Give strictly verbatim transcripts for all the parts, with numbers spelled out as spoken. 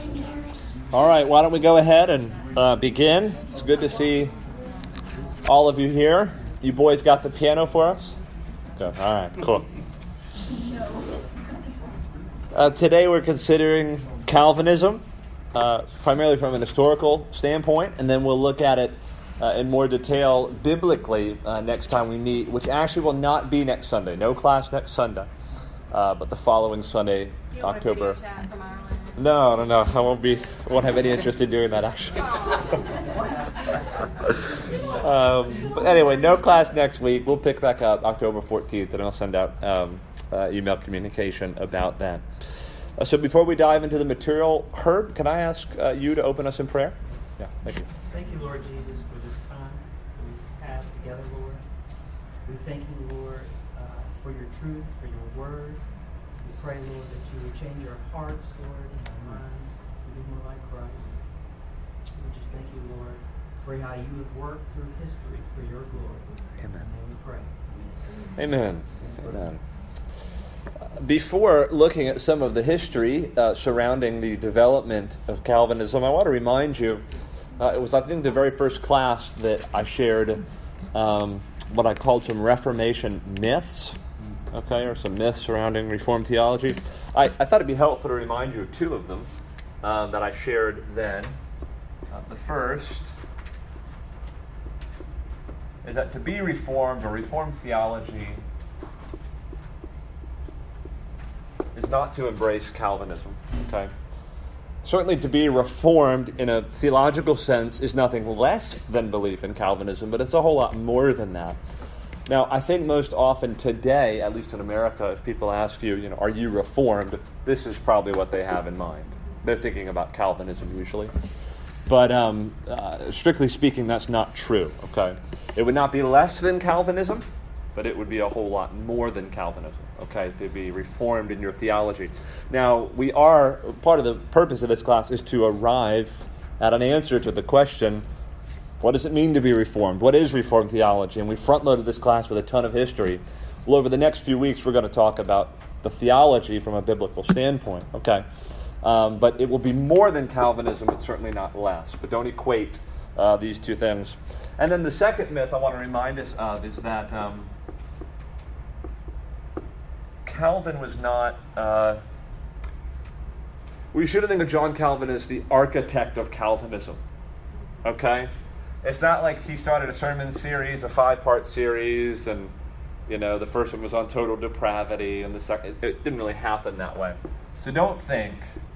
All right, why don't we go ahead and uh, begin? It's good to see all of you here. You boys got the piano for us? Good. All right, cool. Uh, today we're considering Calvinism, uh, primarily from an historical standpoint, and then we'll look at it uh, in more detail biblically uh, next time we meet, which actually will not be next Sunday. No class next Sunday, uh, but the following Sunday, you October. Want a video chat from Ireland? No, no, no. I won't be. I won't have any interest in doing that, actually. um, but anyway, no class next week. We'll pick back up October fourteenth, and I'll send out um, uh, email communication about that. Uh, so before we dive into the material, Herb, can I ask uh, you to open us in prayer? Yeah, thank you. Thank you, Lord Jesus, for this time we have together, Lord. We thank you, Lord, uh, for your truth, for your word. We pray, Lord, that you would change our hearts, Lord, and our minds to be more like Christ. We just thank you, Lord, for how you have worked through history for your glory. Amen. And we pray. Amen. Amen. Before looking at some of the history uh, surrounding the development of Calvinism, I want to remind you, uh, it was, I think, the very first class that I shared um, what I called some Reformation myths, okay, or some myths surrounding Reformed theology. I, I thought it'd be helpful to remind you of two of them uh, that I shared then. Uh, the first is that to be Reformed or Reformed theology is not to embrace Calvinism, okay? Certainly to be Reformed in a theological sense is nothing less than belief in Calvinism, but it's a whole lot more than that. Now, I think most often today, at least in America, if people ask you, you know, are you Reformed, this is probably what they have in mind. They're thinking about Calvinism usually. But um, uh, strictly speaking, that's not true, okay? It would not be less than Calvinism, but it would be a whole lot more than Calvinism, okay, to be Reformed in your theology. Now, we are, part of the purpose of this class is to arrive at an answer to the question, what does it mean to be Reformed? What is Reformed theology? And we front-loaded this class with a ton of history. Well, over the next few weeks, we're going to talk about the theology from a biblical standpoint, okay? Um, but it will be more than Calvinism, it's certainly not less. But don't equate uh, these two things. And then the second myth I want to remind us of is that um, Calvin was not, uh, we shouldn't think of John Calvin as the architect of Calvinism, okay? It's not like he started a sermon series, a five-part series, and, you know, the first one was on total depravity, and the second, it didn't really happen that way. So don't think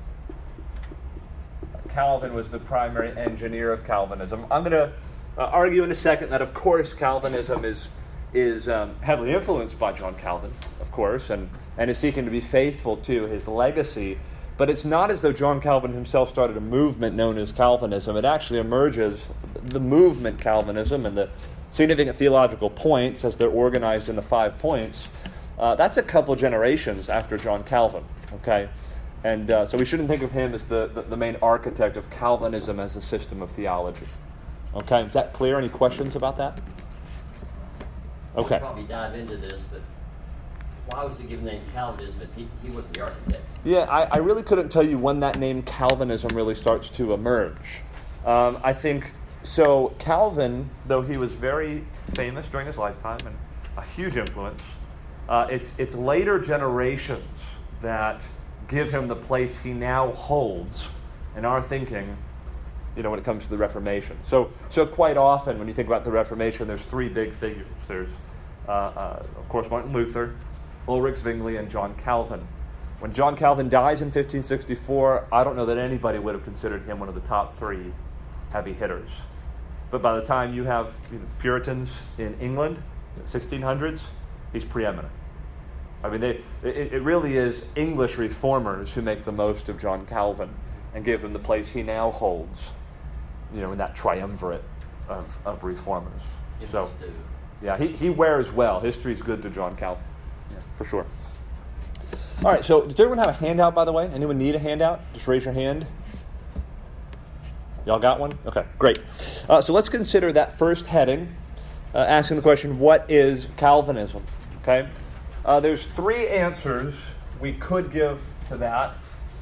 Calvin was the primary engineer of Calvinism. I'm going to uh, argue in a second that, of course, Calvinism is is um, heavily influenced by John Calvin, of course, and, and is seeking to be faithful to his legacy. But it's not as though John Calvin himself started a movement known as Calvinism. It actually emerges, the movement Calvinism and the significant theological points as they're organized in the five points, uh, that's a couple generations after John Calvin, okay? And uh, so we shouldn't think of him as the, the, the main architect of Calvinism as a system of theology. Okay, is that clear? Any questions about that? Okay. We'll probably dive into this, but why was he given the name Calvinism if he, he wasn't the architect? Yeah, I, I really couldn't tell you when that name Calvinism really starts to emerge. Um, I think, so Calvin, though he was very famous during his lifetime and a huge influence, uh, it's, it's later generations that give him the place he now holds in our thinking, you know, when it comes to the Reformation. So so quite often when you think about the Reformation, there's three big figures. There's, uh, uh, of course, Martin Luther, Ulrich Zwingli, and John Calvin. When John Calvin dies in fifteen sixty-four, I don't know that anybody would have considered him one of the top three heavy hitters. But by the time you have you know, Puritans in England, sixteen hundreds, he's preeminent. I mean, they, it, it really is English reformers who make the most of John Calvin and give him the place he now holds, you know, in that triumvirate of, of reformers. It so, must do. yeah, he, he wears well. History's good to John Calvin, yeah, for sure. All right, so does everyone have a handout, by the way? Anyone need a handout? Just raise your hand. Y'all got one? Okay, great. Uh, so let's consider that first heading, uh, asking the question, what is Calvinism? Okay. Uh, there's three answers we could give to that.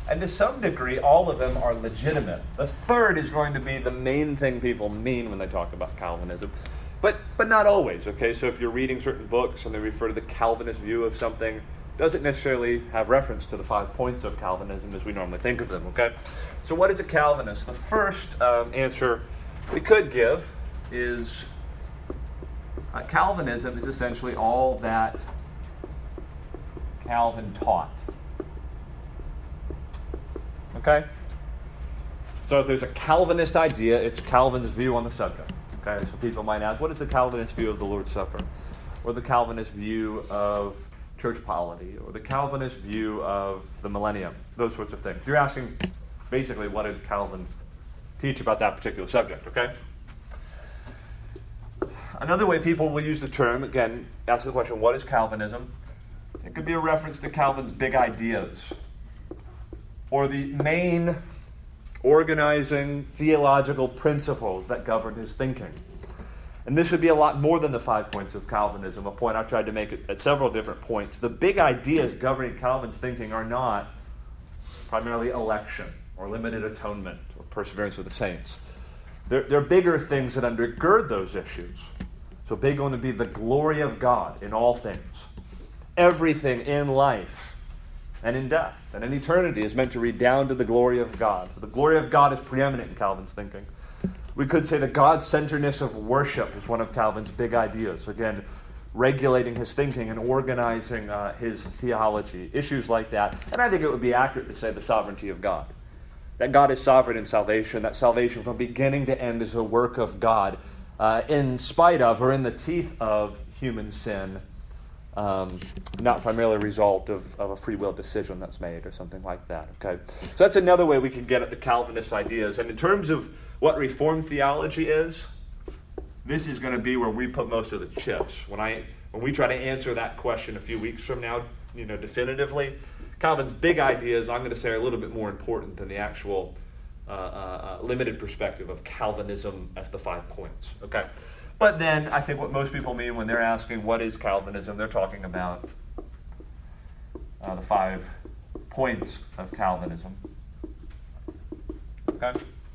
And to some degree, all of them are legitimate. The third is going to be the main thing people mean when they talk about Calvinism. But but not always, okay? So if you're reading certain books and they refer to the Calvinist view of something, doesn't necessarily have reference to the five points of Calvinism as we normally think of them, okay? So what is a Calvinist? The first um, answer we could give is uh, Calvinism is essentially all that Calvin taught. Okay? So if there's a Calvinist idea, it's Calvin's view on the subject. Okay? So people might ask, what is the Calvinist view of the Lord's Supper? Or the Calvinist view of church polity? Or the Calvinist view of the millennium? Those sorts of things. You're asking, basically, what did Calvin teach about that particular subject, okay? Another way people will use the term, again, ask the question, what is Calvinism? It could be a reference to Calvin's big ideas, or the main organizing theological principles that govern his thinking. And this would be a lot more than the five points of Calvinism, a point I've tried to make at, at several different points. The big ideas governing Calvin's thinking are not primarily election, or limited atonement, or perseverance of the saints. They're, they're bigger things that undergird those issues. So big going to be the glory of God in all things. Everything in life and in death and in eternity is meant to redound to the glory of God. So the glory of God is preeminent in Calvin's thinking. We could say the God-centeredness of worship is one of Calvin's big ideas. Again, regulating his thinking and organizing uh, his theology, issues like that. And I think it would be accurate to say the sovereignty of God. That God is sovereign in salvation, that salvation from beginning to end is a work of God uh, in spite of or in the teeth of human sin, um, not primarily a result of, of a free will decision that's made or something like that. Okay, so that's another way we can get at the Calvinist ideas. And in terms of what Reformed theology is, this is going to be where we put most of the chips. When I when we try to answer that question a few weeks from now, you know, definitively, Calvin's big ideas, I'm going to say, are a little bit more important than the actual uh, uh, limited perspective of Calvinism as the five points. Okay, but then I think what most people mean when they're asking what is Calvinism, they're talking about uh, the five points of Calvinism. Okay.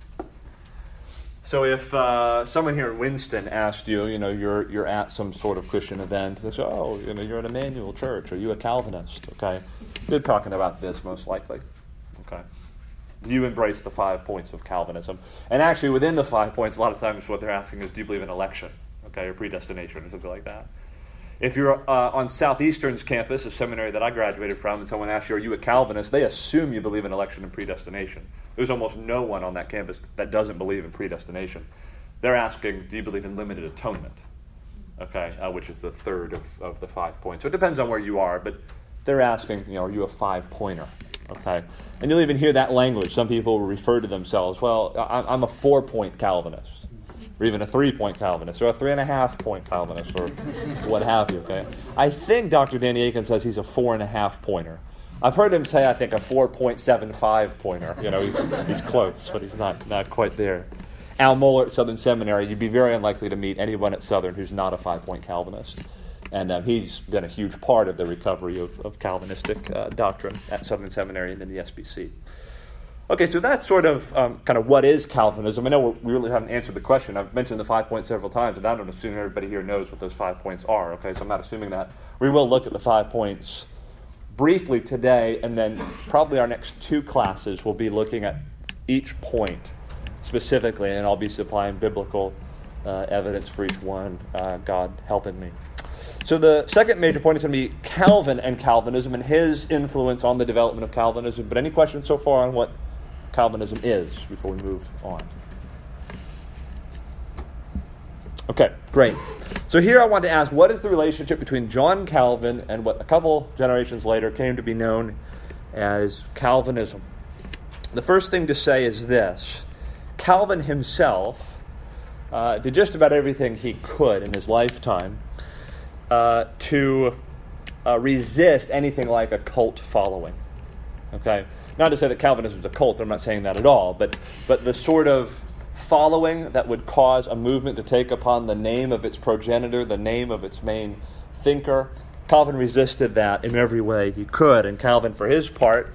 So if uh, someone here in Winston asked you, you know, you're you're at some sort of Christian event, they say, oh, you know, you're at Emmanuel Church, are you a Calvinist? Okay, they're talking about this most likely. Okay, you embrace the five points of Calvinism, and actually within the five points, a lot of times what they're asking is, do you believe in election? Okay, or predestination or something like that. If you're uh, on Southeastern's campus, a seminary that I graduated from, and someone asks you, are you a Calvinist? They assume you believe in election and predestination. There's almost no one on that campus that doesn't believe in predestination. They're asking, do you believe in limited atonement? Okay, uh, which is the third of, of the five points. So it depends on where you are, but they're asking, you know, are you a five-pointer? Okay, and you'll even hear that language. Some people refer to themselves, well, I'm a four-point Calvinist, or even a three-point Calvinist, or a three-and-a-half-point Calvinist, or what have you, okay? I think Doctor Danny Akin says he's a four-and-a-half-pointer. I've heard him say, I think, a four point seven five pointer. You know, he's he's close, but he's not, not quite there. Al Mohler at Southern Seminary, you'd be very unlikely to meet anyone at Southern who's not a five-point Calvinist. And um, he's been a huge part of the recovery of, of Calvinistic uh, doctrine at Southern Seminary and then the S B C. Okay, so that's sort of um, kind of what is Calvinism. I know we really haven't answered the question. I've mentioned the five points several times, and I don't assume everybody here knows what those five points are. Okay, so I'm not assuming that. We will look at the five points briefly today, and then probably our next two classes will be looking at each point specifically, and I'll be supplying biblical uh, evidence for each one, uh, God helping me. So the second major point is going to be Calvin and Calvinism and his influence on the development of Calvinism. But any questions so far on what Calvinism is before we move on? Okay, great. So here I want to ask, what is the relationship between John Calvin and what a couple generations later came to be known as Calvinism? The first thing to say is this. Calvin himself uh, did just about everything he could in his lifetime uh, to uh, resist anything like a cult following. Okay? Not to say that Calvinism is a cult, I'm not saying that at all, but but the sort of following that would cause a movement to take upon the name of its progenitor, the name of its main thinker. Calvin resisted that in every way he could. And Calvin, for his part,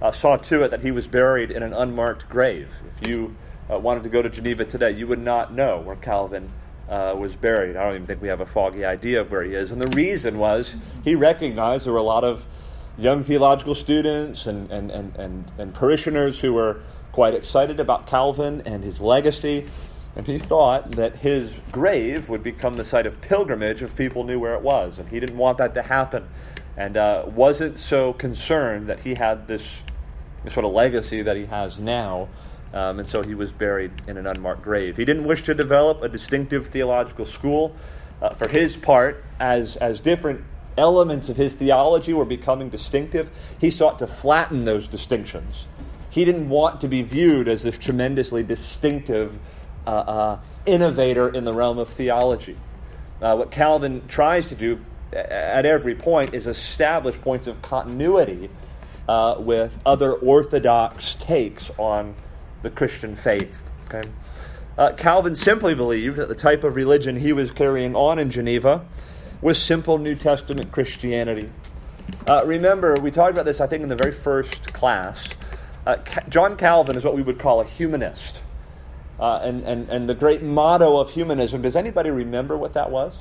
uh, saw to it that he was buried in an unmarked grave. If you uh, wanted to go to Geneva today, you would not know where Calvin uh, was buried. I don't even think we have a foggy idea of where he is. And the reason was he recognized there were a lot of young theological students and, and, and, and, and parishioners who were quite excited about Calvin and his legacy. And he thought that his grave would become the site of pilgrimage if people knew where it was. And he didn't want that to happen. And uh, wasn't so concerned that he had this, this sort of legacy that he has now. Um, and so he was buried in an unmarked grave. He didn't wish to develop a distinctive theological school. Uh, for his part, as, as different elements of his theology were becoming distinctive, he sought to flatten those distinctions. He didn't want to be viewed as this tremendously distinctive Uh, uh, innovator in the realm of theology. Uh, what Calvin tries to do at every point is establish points of continuity uh, with other orthodox takes on the Christian faith. Okay? Uh, Calvin simply believed that the type of religion he was carrying on in Geneva was simple New Testament Christianity. Uh, remember, we talked about this, I think, in the very first class. Uh, Ca- John Calvin is what we would call a humanist. Uh, and, and, and the great motto of humanism, does anybody remember what that was?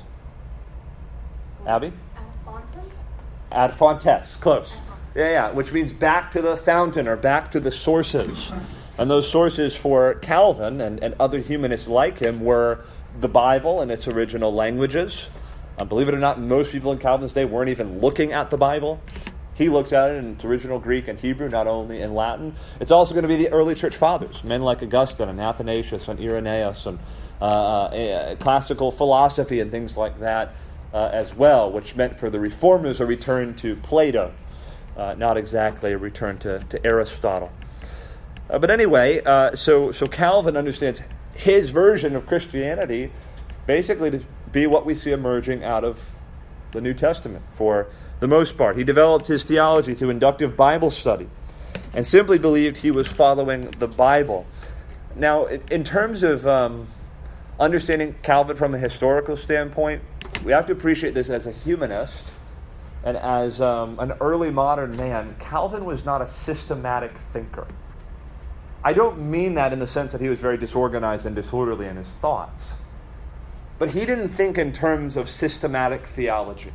Abby? Ad fontem? Ad fontes, close. Yeah, yeah, which means back to the fountain or back to the sources. And those sources for Calvin and, and other humanists like him were the Bible and its original languages. Uh, believe it or not, most people in Calvin's day weren't even looking at the Bible. He looks at it in its original Greek and Hebrew, not only in Latin. It's also going to be the early church fathers, men like Augustine and Athanasius and Irenaeus and uh, uh, classical philosophy and things like that uh, as well, which meant for the reformers a return to Plato, uh, not exactly a return to, to Aristotle. Uh, but anyway, uh, so, so Calvin understands his version of Christianity basically to be what we see emerging out of the New Testament for the most part. He developed his theology through inductive Bible study and simply believed he was following the Bible. Now, in terms of um, understanding Calvin from a historical standpoint, we have to appreciate this as a humanist and as um, an early modern man. Calvin was not a systematic thinker. I don't mean that in the sense that he was very disorganized and disorderly in his thoughts. But he didn't think in terms of systematic theology.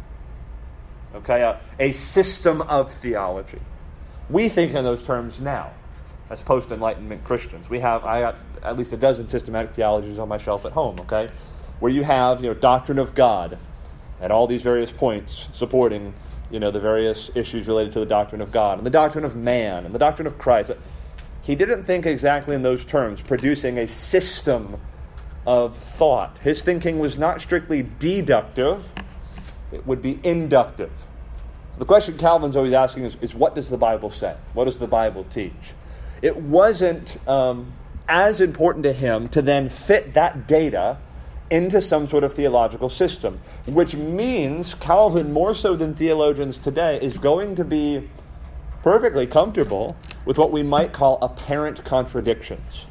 Okay, a, a system of theology. We think in those terms now, as post-Enlightenment Christians. We have, I got at least a dozen systematic theologies on my shelf at home, okay? Where you have, you know, doctrine of God at all these various points supporting, you know, the various issues related to the doctrine of God, and the doctrine of man, and the doctrine of Christ. He didn't think exactly in those terms, producing a system of thought. His thinking was not strictly deductive, it would be inductive. The question Calvin's always asking is, is what does the Bible say? What does the Bible teach? It wasn't um, as important to him to then fit that data into some sort of theological system, which means Calvin, more so than theologians today, is going to be perfectly comfortable with what we might call apparent contradictions.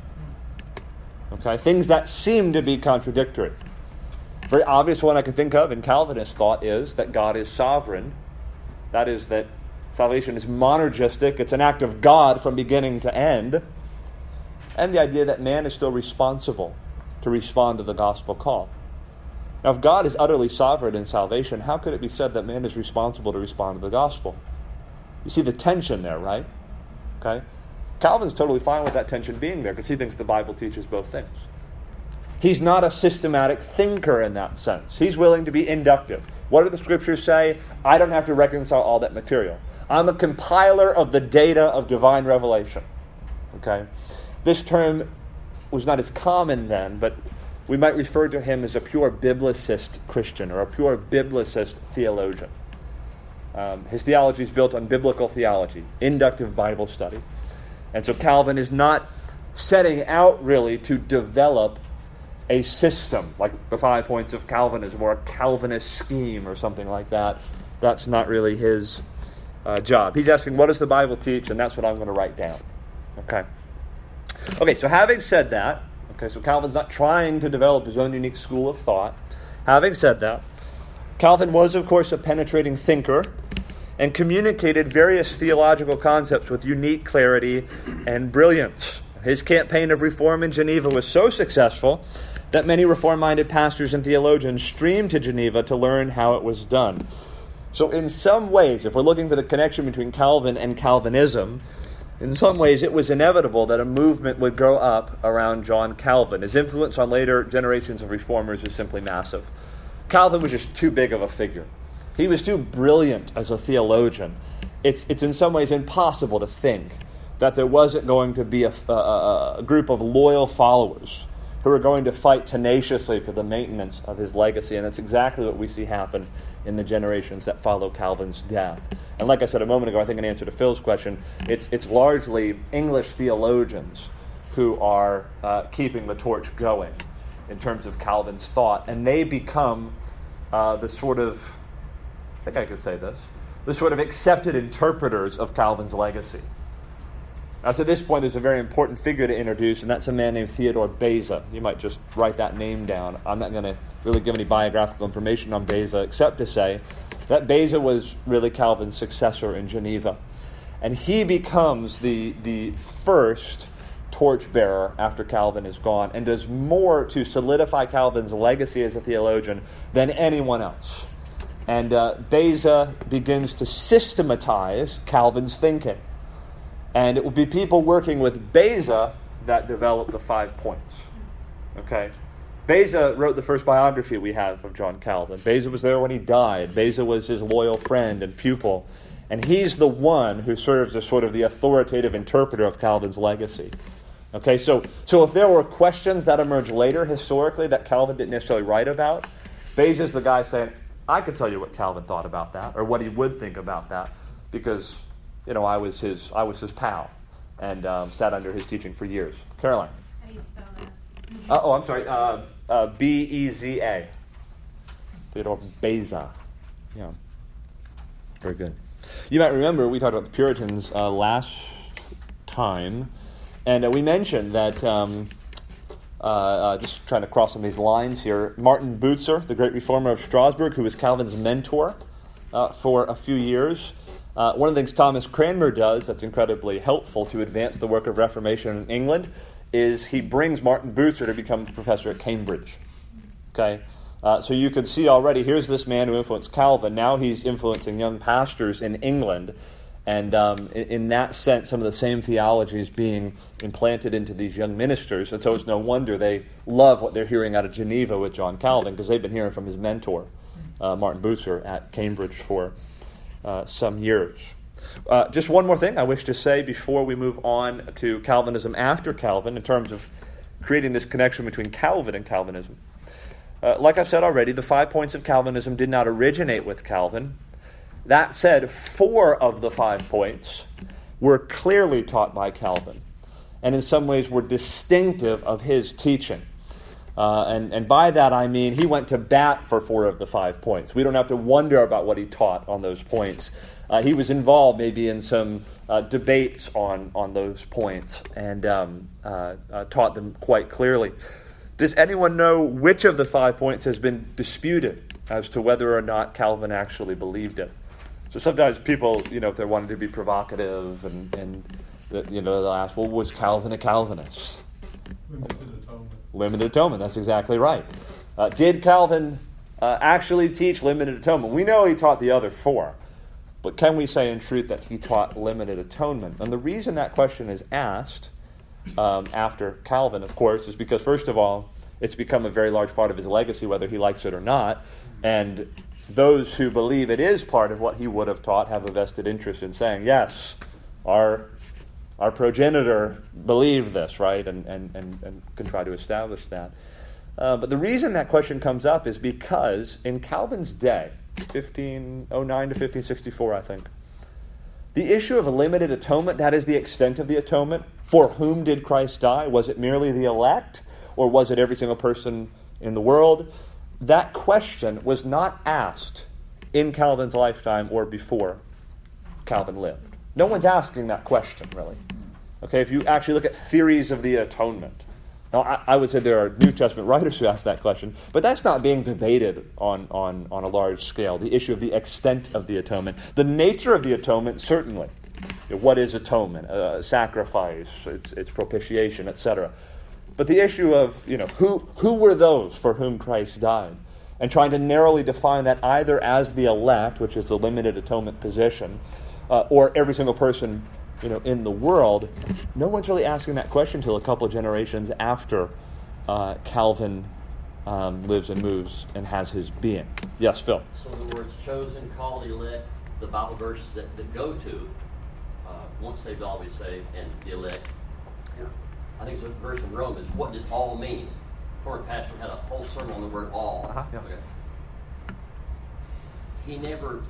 Okay, things that seem to be contradictory. Very obvious one I can think of in Calvinist thought is that God is sovereign. That is, that salvation is monergistic. It's an act of God from beginning to end. And the idea that man is still responsible to respond to the gospel call. Now, if God is utterly sovereign in salvation, how could it be said that man is responsible to respond to the gospel? You see the tension there, right? Okay. Calvin's totally fine with that tension being there because he thinks the Bible teaches both things. He's not a systematic thinker in that sense. He's willing to be inductive. What do the scriptures say? I don't have to reconcile all that material. I'm a compiler of the data of divine revelation. Okay? This term was not as common then, but we might refer to him as a pure biblicist Christian or a pure biblicist theologian. Um, his theology is built on biblical theology, inductive Bible study. And so Calvin is not setting out really to develop a system, like the five points of Calvinism or a Calvinist scheme or something like that. That's not really his uh, job. He's asking, what does the Bible teach? And that's what I'm going to write down. Okay. Okay, so having said that, okay, so Calvin's not trying to develop his own unique school of thought. Having said that, Calvin was, of course, a penetrating thinker, and communicated various theological concepts with unique clarity and brilliance. His campaign of reform in Geneva was so successful that many reform-minded pastors and theologians streamed to Geneva to learn how it was done. So in some ways, if we're looking for the connection between Calvin and Calvinism, in some ways it was inevitable that a movement would grow up around John Calvin. His influence on later generations of reformers is simply massive. Calvin was just too big of a figure. He was too brilliant as a theologian. It's, it's in some ways impossible to think that there wasn't going to be a, a, a group of loyal followers who are going to fight tenaciously for the maintenance of his legacy. And that's exactly what we see happen in the generations that follow Calvin's death. And like I said a moment ago, I think in answer to Phil's question, it's it's largely English theologians who are uh, keeping the torch going in terms of Calvin's thought. And they become uh, the sort of, I think I could say this, the sort of accepted interpreters of Calvin's legacy. Now, to this point, there's a very important figure to introduce, and that's a man named Theodore Beza. You might just write that name down. I'm not going to really give any biographical information on Beza, except to say that Beza was really Calvin's successor in Geneva. And he becomes the, the first torchbearer after Calvin is gone, and does more to solidify Calvin's legacy as a theologian than anyone else. And uh, Beza begins to systematize Calvin's thinking. And it will be people working with Beza that develop the five points. Okay? Beza wrote the first biography we have of John Calvin. Beza was there when he died. Beza was his loyal friend and pupil. And he's the one who serves as sort of the authoritative interpreter of Calvin's legacy. Okay, so, so if there were questions that emerged later historically that Calvin didn't necessarily write about, Beza's the guy saying, I could tell you what Calvin thought about that, or what he would think about that, because You know, I was his I was his pal, and um, sat under his teaching for years. Caroline. How do you spell that? Uh, oh, I'm sorry. Uh, uh, B E Z A. Theodore Beza. Yeah. Very good. You might remember we talked about the Puritans uh, last time, and uh, we mentioned that, um, uh, uh, just trying to cross some of these lines here, Martin Bucer, the great reformer of Strasbourg, who was Calvin's mentor uh, for a few years. Uh, one of the things Thomas Cranmer does that's incredibly helpful to advance the work of Reformation in England is he brings Martin Bucer to become professor at Cambridge. Okay, uh, so you can see already, here's this man who influenced Calvin. Now he's influencing young pastors in England. And um, in, in that sense, some of the same theology is being implanted into these young ministers. And so it's no wonder they love what they're hearing out of Geneva with John Calvin, because they've been hearing from his mentor, uh, Martin Bucer, at Cambridge for Uh, some years. Uh, just one more thing I wish to say before we move on to Calvinism after Calvin in terms of creating this connection between Calvin and Calvinism. Uh, like I've said already, the five points of Calvinism did not originate with Calvin. That said, four of the five points were clearly taught by Calvin, and in some ways were distinctive of his teaching. Uh, and, and by that I mean he went to bat for four of the five points. We don't have to wonder about what he taught on those points. Uh, he was involved maybe in some uh, debates on, on those points and um, uh, uh, taught them quite clearly. Does anyone know which of the five points has been disputed as to whether or not Calvin actually believed it? So sometimes people, you know, if they're wanting to be provocative and, and you know, they'll ask, well, was Calvin a Calvinist? Limited atonement. Limited atonement, that's exactly right. Uh, did Calvin uh, actually teach limited atonement? We know he taught the other four, but can we say in truth that he taught limited atonement? And the reason that question is asked um, after Calvin, of course, is because, first of all, it's become a very large part of his legacy, whether he likes it or not, and those who believe it is part of what he would have taught have a vested interest in saying, yes, our Our progenitor believed this, right, and, and, and, and can try to establish that. Uh, but the reason that question comes up is because in Calvin's day, fifteen oh nine to fifteen sixty-four, I think, the issue of a limited atonement, that is the extent of the atonement. For whom did Christ die? Was it merely the elect, or was it every single person in the world? That question was not asked in Calvin's lifetime or before Calvin lived. No one's asking that question, really. Okay, if you actually look at theories of the atonement, Now, I, I would say there are New Testament writers who ask that question, but that's not being debated on, on, on a large scale. The issue of the extent of the atonement. The nature of the atonement, certainly. You know, what is atonement? Uh, sacrifice, it's, it's propitiation, et cetera. But the issue of, you know, who, who were those for whom Christ died? And trying to narrowly define that either as the elect, which is the limited atonement position, uh, or every single person, you know, in the world, no one's really asking that question until a couple of generations after uh, Calvin um, lives and moves and has his being. Yes, Phil? So the words chosen, called, elect, the Bible verses that, that go to, uh, once saved, always saved, and the elect. Yeah. I think it's a verse in Romans. What does all mean? Former pastor had a whole sermon on the word all. Uh-huh, yeah. Okay. He never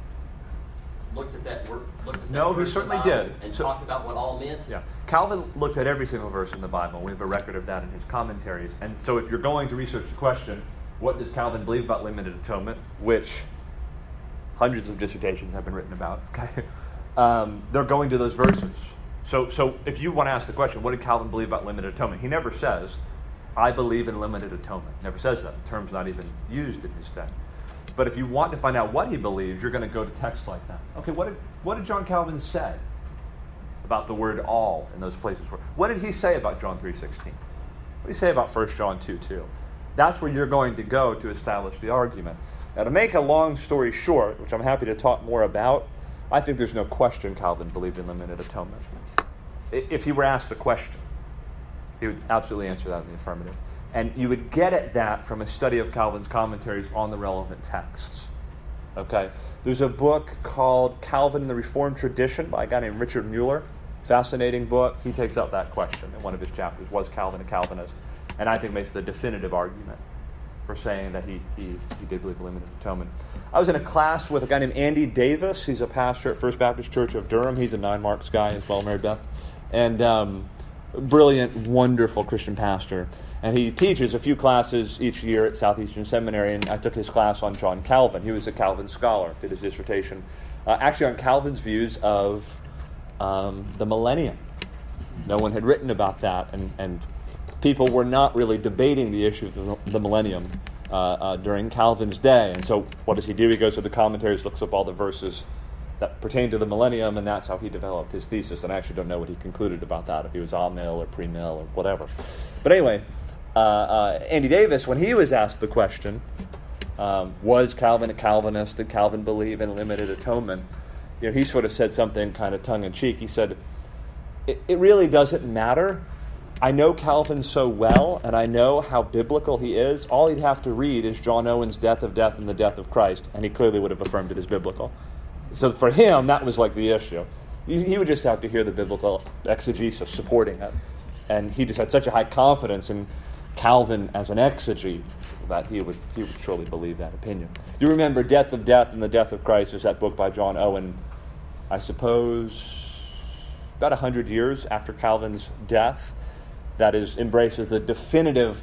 looked at that word. Looked at that No, he verse in the certainly Bible did. And So- talked about what all meant. Yeah. Calvin looked at every single verse in the Bible. We have a record of that in his commentaries. And so if you're going to research the question, what does Calvin believe about limited atonement, which hundreds of dissertations have been written about, okay? Um, they're going to those verses. So, so if you want to ask the question, what did Calvin believe about limited atonement? He never says, I believe in limited atonement. Never says that. The term's not even used in his day. But if you want to find out what he believes, you're going to go to texts like that. Okay, what did, what did John Calvin say about the word all in those places? Where, what did he say about John three sixteen? What did he say about First John two two? That's where you're going to go to establish the argument. Now, to make a long story short, which I'm happy to talk more about, I think there's no question Calvin believed in limited atonement. If he were asked a question, he would absolutely answer that in the affirmative. And you would get at that from a study of Calvin's commentaries on the relevant texts. Okay? There's a book called Calvin and the Reformed Tradition by a guy named Richard Mueller. Fascinating book. He takes up that question in one of his chapters. Was Calvin a Calvinist? And I think makes the definitive argument for saying that he, he, he did believe in limited atonement. I was in a class with a guy named Andy Davis. He's a pastor at First Baptist Church of Durham. He's a Nine Marks guy as well, Mary Beth. And um, brilliant, wonderful Christian pastor. And he teaches a few classes each year at Southeastern Seminary, and I took his class on John Calvin. He was a Calvin scholar, did his dissertation, uh, actually on Calvin's views of um, the millennium. No one had written about that, and, and people were not really debating the issue of the, the millennium uh, uh, during Calvin's day. And so what does he do? He goes to the commentaries, looks up all the verses that pertain to the millennium, and that's how he developed his thesis. And I actually don't know what he concluded about that, if he was amill or premill or whatever. But anyway, uh, uh, Andy Davis, when he was asked the question, um, was Calvin a Calvinist? Did Calvin believe in limited atonement? You know, he sort of said something kind of tongue-in-cheek. He said, it, it really doesn't matter. I know Calvin so well, and I know how biblical he is. All he'd have to read is John Owen's Death of Death and the Death of Christ, and he clearly would have affirmed it as biblical. So for him, that was like the issue. He would just have to hear the biblical exegesis supporting it. And he just had such a high confidence in Calvin as an exegete that he would he would surely believe that opinion. You remember Death of Death and the Death of Christ is that book by John Owen, I suppose, about one hundred years after Calvin's death, that is embraces the definitive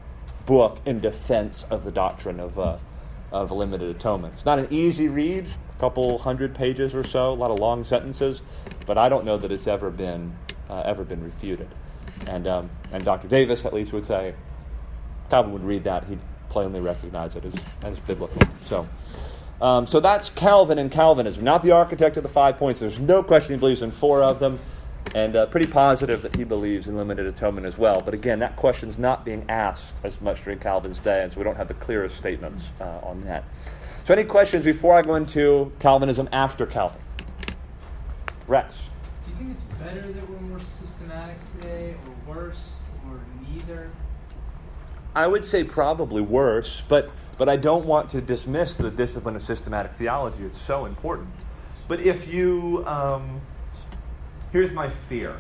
book in defense of the doctrine of uh, of limited atonement. It's not an easy read, a couple hundred pages or so, a lot of long sentences, but I don't know that it's ever been uh, ever been refuted. And um, and Doctor Davis at least would say Calvin would read that, he'd plainly recognize it as, as biblical. So um, so that's Calvin and Calvinism, not the architect of the five points. There's no question he believes in four of them, and uh, pretty positive that he believes in limited atonement as well. But again, that question's not being asked as much during Calvin's day, and so we don't have the clearest statements uh, on that. So any questions before I go into Calvinism after Calvin? Rex? Do you think it's better that we're more systematic today, or worse, or neither? I would say probably worse, but but I don't want to dismiss the discipline of systematic theology. It's so important. But if you... Um, here's my fear.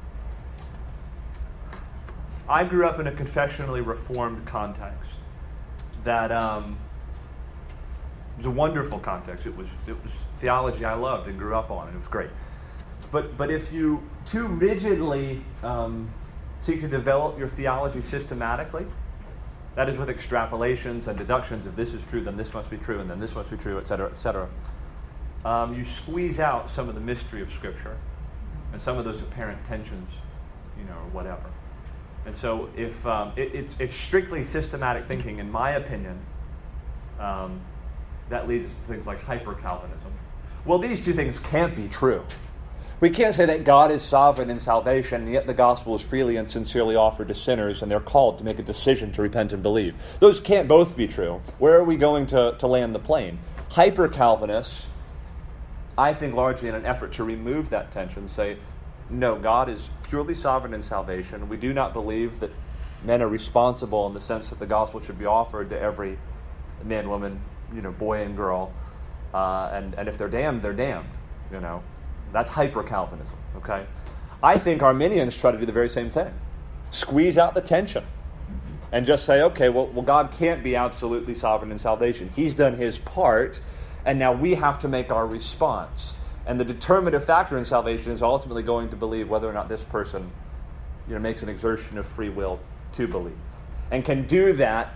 I grew up in a confessionally reformed context that um, was a wonderful context. It was it was theology I loved and grew up on, and it was great. But but if you too rigidly um, seek to develop your theology systematically, that is with extrapolations and deductions, if this is true, then this must be true, and then this must be true, et cetera, et cetera, um, you squeeze out some of the mystery of Scripture and some of those apparent tensions, you know, or whatever. And so if um, it, it's, it's strictly systematic thinking, in my opinion, um, that leads to things like hyper-Calvinism. Well, these two things can't be true. We can't say that God is sovereign in salvation, and yet the gospel is freely and sincerely offered to sinners, and they're called to make a decision to repent and believe. Those can't both be true. Where are we going to, to land the plane? Hyper-Calvinists, I think largely in an effort to remove that tension, say, no, God is purely sovereign in salvation. We do not believe that men are responsible in the sense that the gospel should be offered to every man, woman, you know, boy and girl. Uh, and, and if they're damned, they're damned, you know. That's hyper-Calvinism, okay? I think Arminians try to do the very same thing. Squeeze out the tension and just say, okay, well, well, God can't be absolutely sovereign in salvation. He's done his part, and now we have to make our response. And the determinative factor in salvation is ultimately going to believe whether or not this person, you know, makes an exertion of free will to believe. And can do that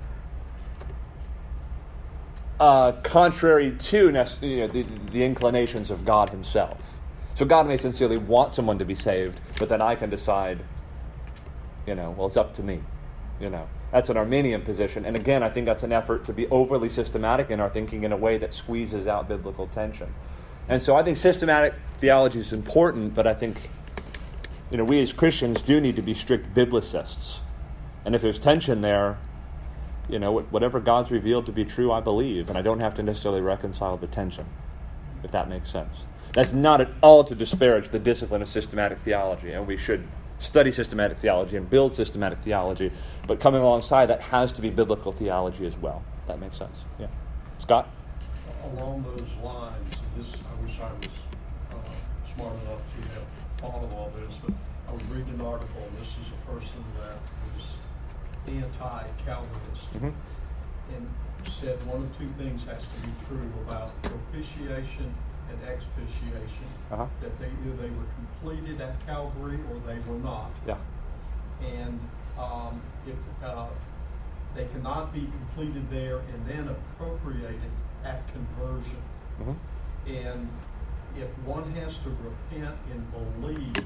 Uh, contrary to you know, the, the inclinations of God himself. So God may sincerely want someone to be saved, but then I can decide, you know, well, it's up to me. You know, that's an Arminian position. And again, I think that's an effort to be overly systematic in our thinking in a way that squeezes out biblical tension. And so I think systematic theology is important, but I think, you know, we as Christians do need to be strict biblicists. And if there's tension there, you know, whatever God's revealed to be true, I believe, and I don't have to necessarily reconcile the tension, if that makes sense. That's not at all to disparage the discipline of systematic theology, and we should study systematic theology and build systematic theology, but coming alongside that has to be biblical theology as well. That makes sense. Yeah. Scott? Along those lines, and this, I wish I was uh, smart enough to have thought of all this, but I was reading an article, and this is a person that was anti-Calvinist, mm-hmm. and said one of two things has to be true about propitiation and expiation, uh-huh. that they either they were completed at Calvary or they were not. Yeah. And um, if uh, they cannot be completed there and then appropriated at conversion. Mm-hmm. And if one has to repent and believe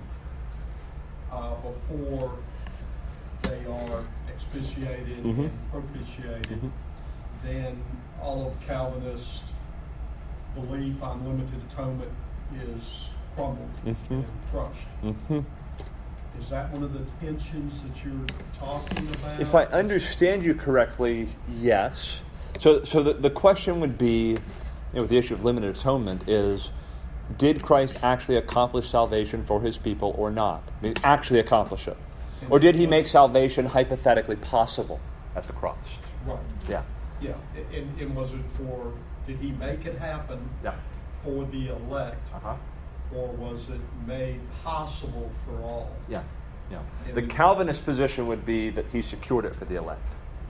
uh, before they are expiated mm-hmm. and propitiated, mm-hmm. then all of Calvinist belief on limited atonement is crumbled mm-hmm. and crushed. Mm-hmm. Is that one of the tensions that you're talking about? If I understand you correctly, yes. So so the, the question would be, you know, with the issue of limited atonement is, did Christ actually accomplish salvation for his people or not? I mean, actually accomplish it. Or did he make salvation hypothetically possible at the cross? Right. Yeah. Yeah. And, and was it for, did he make it happen yeah. for the elect? Uh-huh. Or was it made possible for all? Yeah. Yeah. And the Calvinist position would be that he secured it for the elect.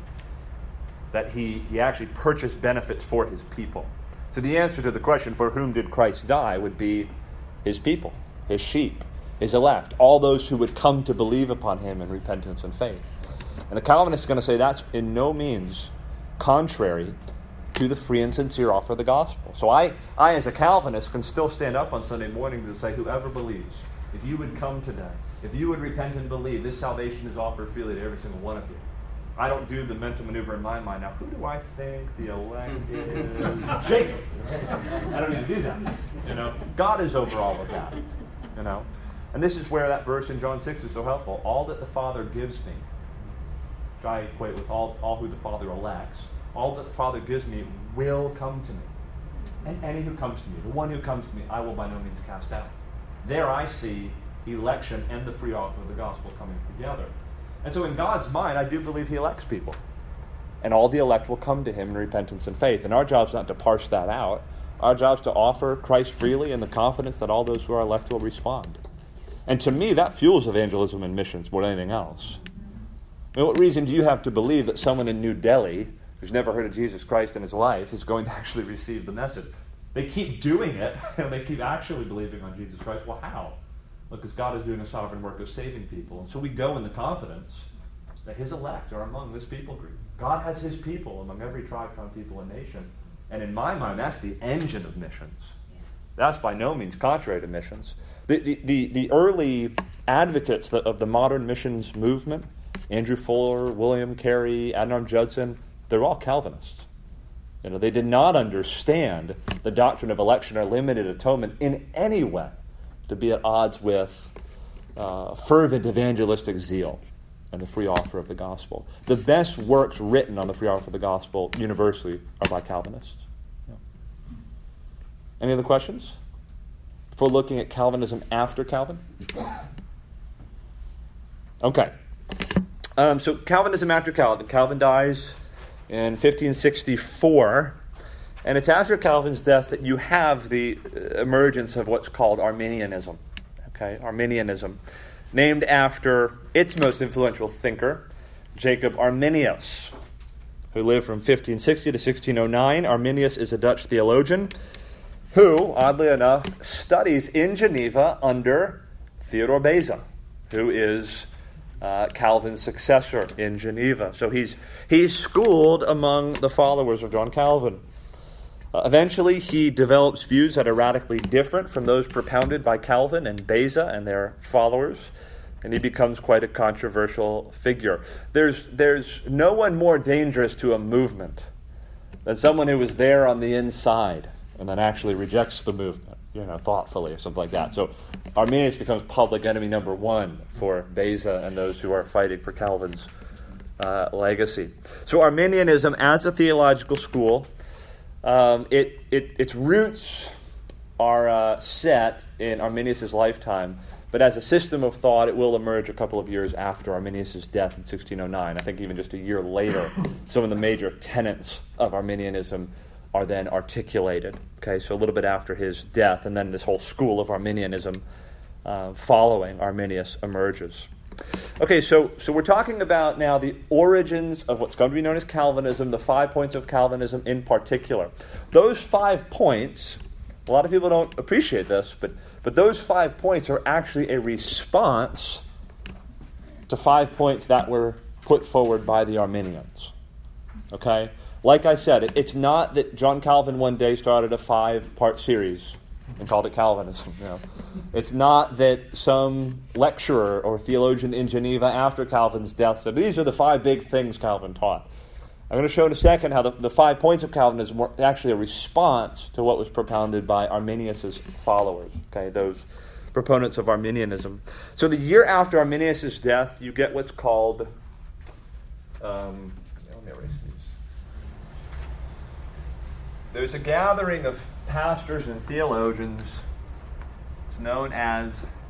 That he, he actually purchased benefits for his people. So the answer to the question, for whom did Christ die, would be his people, his sheep, his elect, all those who would come to believe upon him in repentance and faith. And the Calvinist is going to say that's in no means contrary to the free and sincere offer of the gospel. So I, I as a Calvinist, can still stand up on Sunday morning to say, whoever believes, if you would come today, if you would repent and believe, this salvation is offered freely to every single one of you. I don't do the mental maneuver in my mind. Now, who do I think the elect is? Jacob. I don't need to do that. You know, God is over all of that. You know, and this is where that verse in John six is so helpful. All that the Father gives me, which I equate with all, all who the Father elects, all that the Father gives me will come to me. And any who comes to me, the one who comes to me, I will by no means cast out. There I see election and the free offer of the gospel coming together. And so in God's mind, I do believe he elects people. And all the elect will come to him in repentance and faith. And our job is not to parse that out. Our job is to offer Christ freely in the confidence that all those who are elect will respond. And to me, that fuels evangelism and missions more than anything else. I mean, what reason do you have to believe that someone in New Delhi who's never heard of Jesus Christ in his life is going to actually receive the message? They keep doing it, and they keep actually believing on Jesus Christ. Well, how? Because God is doing a sovereign work of saving people. And so we go in the confidence that his elect are among this people group. God has his people among every tribe, tongue, people, and nation. And in my mind, that's the engine of missions. Yes. That's by no means contrary to missions. The, the, the, the early advocates of the modern missions movement, Andrew Fuller, William Carey, Adoniram Judson, they're all Calvinists. You know, they did not understand the doctrine of election or limited atonement in any way to be at odds with uh, fervent evangelistic zeal and the free offer of the gospel. The best works written on the free offer of the gospel universally are by Calvinists. Yeah. Any other questions before looking at Calvinism after Calvin? Okay. Um, so Calvinism after Calvin. Calvin dies in fifteen sixty-four, and it's after Calvin's death that you have the emergence of what's called Arminianism. Okay, Arminianism, named after its most influential thinker, Jacob Arminius, who lived from fifteen sixty to sixteen oh nine. Arminius is a Dutch theologian who, oddly enough, studies in Geneva under Theodore Beza, who is Uh, Calvin's successor in Geneva. So he's he's schooled among the followers of John Calvin. Uh, eventually, he develops views that are radically different from those propounded by Calvin and Beza and their followers, and he becomes quite a controversial figure. There's there's no one more dangerous to a movement than someone who was there on the inside and then actually rejects the movement, you know, thoughtfully or something like that. So Arminius becomes public enemy number one for Beza and those who are fighting for Calvin's uh, legacy. So Arminianism, as a theological school, um, it, it its roots are uh, set in Arminius' lifetime, but as a system of thought, it will emerge a couple of years after Arminius' death in sixteen oh nine. I think even just a year later, some of the major tenets of Arminianism are then articulated. Okay, so a little bit after his death, and then this whole school of Arminianism uh, following Arminius emerges. Okay, so so we're talking about now the origins of what's going to be known as Calvinism, the five points of Calvinism in particular. Those five points, a lot of people don't appreciate this, but but those five points are actually a response to five points that were put forward by the Arminians. Okay? Like I said, it, it's not that John Calvin one day started a five-part series and called it Calvinism. You know. It's not that some lecturer or theologian in Geneva after Calvin's death said, these are the five big things Calvin taught. I'm going to show in a second how the, the five points of Calvinism were actually a response to what was propounded by Arminius' followers, okay, those proponents of Arminianism. So the year after Arminius' death, you get what's called... Um, let me erase these. There's a gathering of pastors and theologians. It's known as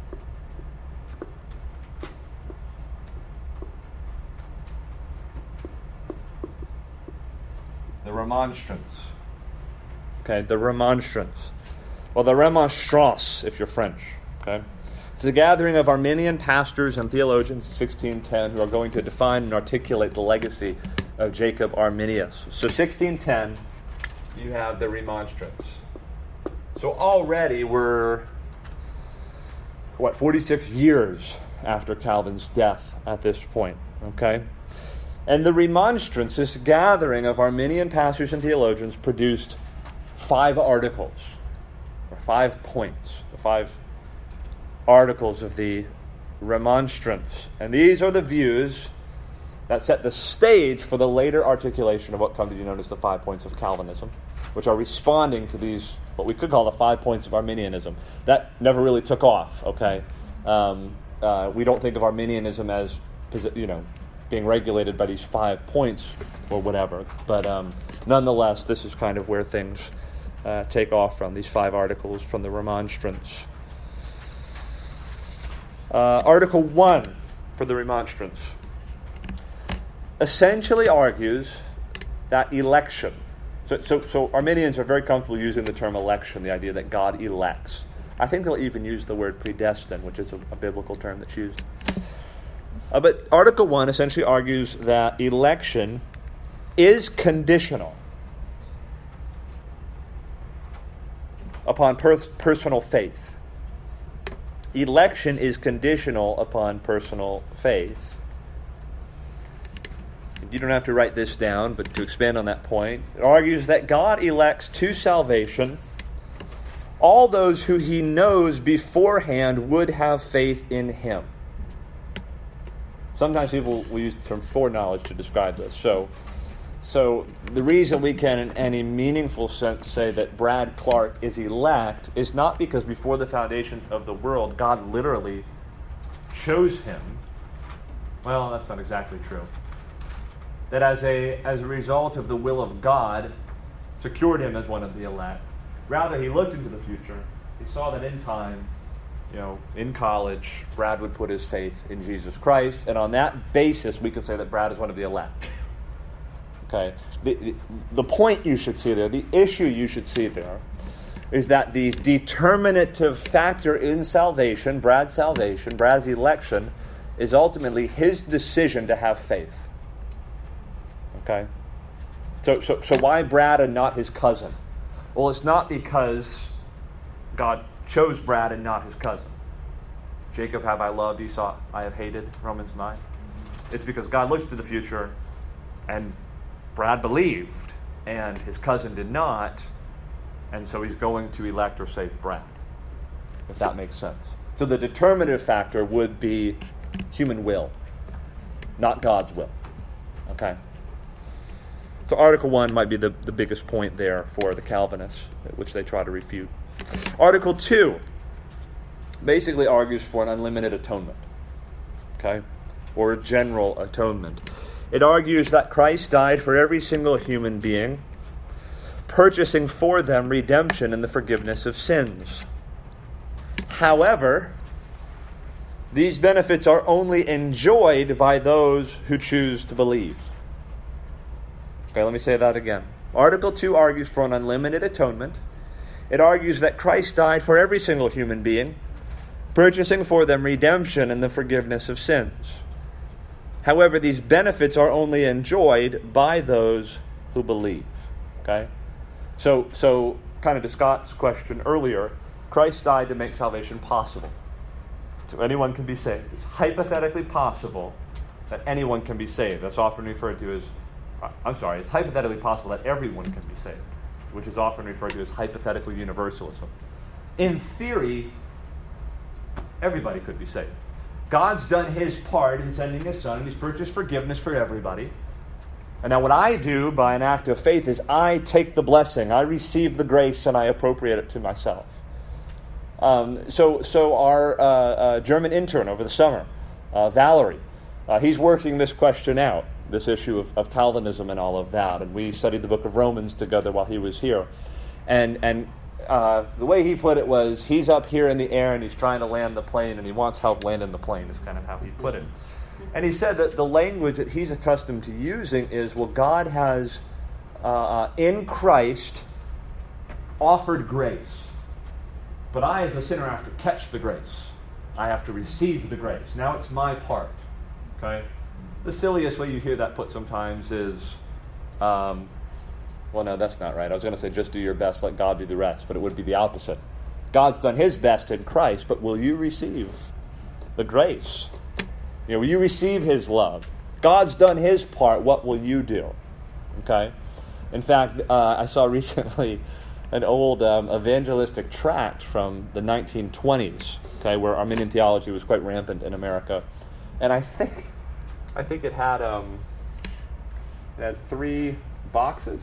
the Remonstrants. Okay, the Remonstrants. Well, the Remonstrance, if you're French. Okay, it's a gathering of Arminian pastors and theologians in sixteen ten who are going to define and articulate the legacy of Jacob Arminius. So sixteen ten, you have the Remonstrants. So already we're, what, forty-six years after Calvin's death at this point, okay? And the Remonstrants, this gathering of Arminian pastors and theologians, produced five articles, or five points, the five articles of the Remonstrants. And these are the views that set the stage for the later articulation of what come to be known as the five points of Calvinism, which are responding to these, what we could call the five points of Arminianism. That never really took off, okay? Um, uh, we don't think of Arminianism as, you know, being regulated by these five points or whatever. But um, nonetheless, this is kind of where things uh, take off from, these five articles from the Remonstrants. Uh, Article one for the Remonstrants essentially argues that election, so, so, so Arminians are very comfortable using the term election, the idea that God elects. I think they'll even use the word predestined, which is a, a biblical term that's used. Uh, but Article one essentially argues that election is conditional upon per- personal faith. Election is conditional upon personal faith. You don't have to write this down, but to expand on that point, it argues that God elects to salvation all those who he knows beforehand would have faith in him. Sometimes people will use the term foreknowledge to describe this. So, so the reason we can in any meaningful sense say that Brad Clark is elect is not because before the foundations of the world, God literally chose him. Well, that's not exactly true. That as a as a result of the will of God, secured him as one of the elect. Rather, he looked into the future. He saw that in time, you know, in college, Brad would put his faith in Jesus Christ, and on that basis, we could say that Brad is one of the elect. Okay? The, the, the point you should see there, the issue you should see there, is that the determinative factor in salvation, Brad's salvation, Brad's election, is ultimately his decision to have faith. Okay? So, so, so why Brad and not his cousin? Well, it's not because God chose Brad and not his cousin. Jacob have I loved, Esau I have hated, Romans nine. It's because God looked to the future, and Brad believed, and his cousin did not, and so he's going to elect or save Brad, if that makes sense. So the determinative factor would be human will, not God's will. Okay? So Article one might be the, the biggest point there for the Calvinists, which they try to refute. Article two basically argues for an unlimited atonement, okay, or a general atonement. It argues that Christ died for every single human being, purchasing for them redemption and the forgiveness of sins. However, these benefits are only enjoyed by those who choose to believe. Okay, let me say that again. Article two argues for an unlimited atonement. It argues that Christ died for every single human being, purchasing for them redemption and the forgiveness of sins. However, these benefits are only enjoyed by those who believe. Okay? So, so kind of to Scott's question earlier, Christ died to make salvation possible. So anyone can be saved. It's hypothetically possible that anyone can be saved. That's often referred to as I'm sorry, it's hypothetically possible that everyone can be saved, which is often referred to as hypothetical universalism. In theory, everybody could be saved. God's done his part in sending his son, and he's purchased forgiveness for everybody. And now what I do by an act of faith is I take the blessing, I receive the grace, and I appropriate it to myself. Um, so, so our uh, uh, German intern over the summer, uh, Valerie, uh, he's working this question out. This issue of, of Calvinism and all of that. And we studied the book of Romans together while he was here. And and uh, the way he put it was, he's up here in the air and he's trying to land the plane and he wants help landing the plane, is kind of how he put it. And he said that the language that he's accustomed to using is, well, God has, uh, in Christ, offered grace. But I, as the sinner, have to catch the grace. I have to receive the grace. Now it's my part. Okay? The silliest way you hear that put sometimes is, um, well, no, that's not right. I was going to say just do your best, let God do the rest, but it would be the opposite. God's done his best in Christ, but will you receive the grace? You know, will you receive his love? God's done his part. What will you do? Okay? In fact, uh, I saw recently an old um, evangelistic tract from the nineteen twenties, okay, where Arminian theology was quite rampant in America. And I think... I think it had um, it had three boxes.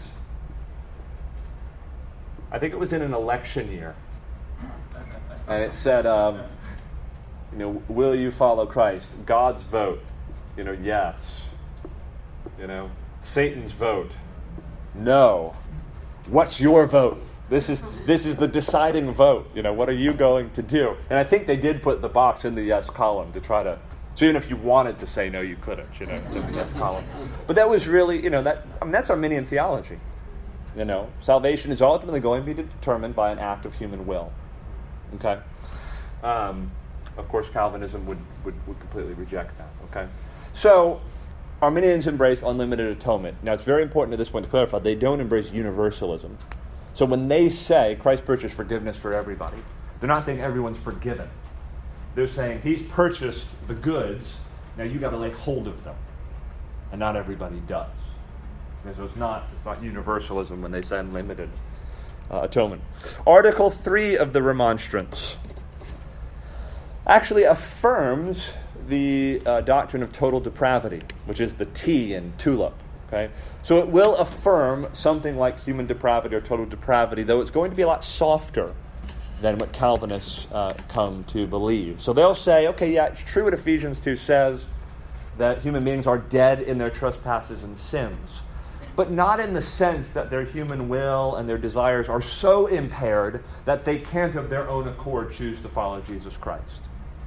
I think it was in an election year, and it said, um, you know, will you follow Christ? God's vote, you know, yes. You know, Satan's vote, no. What's your vote? This is this is the deciding vote. You know, what are you going to do? And I think they did put the box in the yes column to try to. So even if you wanted to say no, you couldn't, you know, it's in the yes column. But that was really, you know, that I mean, that's Arminian theology. You know, salvation is ultimately going to be determined by an act of human will. Okay? Um, of course, Calvinism would, would, would completely reject that. Okay? So, Arminians embrace unlimited atonement. Now, it's very important at this point to clarify, they don't embrace universalism. So when they say Christ purchased forgiveness for everybody, they're not saying everyone's forgiven. They're saying he's purchased the goods, now you got to lay hold of them. And not everybody does. And so it's not, it's not universalism when they say unlimited uh, atonement. Article three of the Remonstrance actually affirms the uh, doctrine of total depravity, which is the T in tulip. Okay, so it will affirm something like human depravity or total depravity, though it's going to be a lot softer than what Calvinists uh, come to believe. So they'll say, okay, yeah, it's true what Ephesians two says, that human beings are dead in their trespasses and sins, but not in the sense that their human will and their desires are so impaired that they can't of their own accord choose to follow Jesus Christ.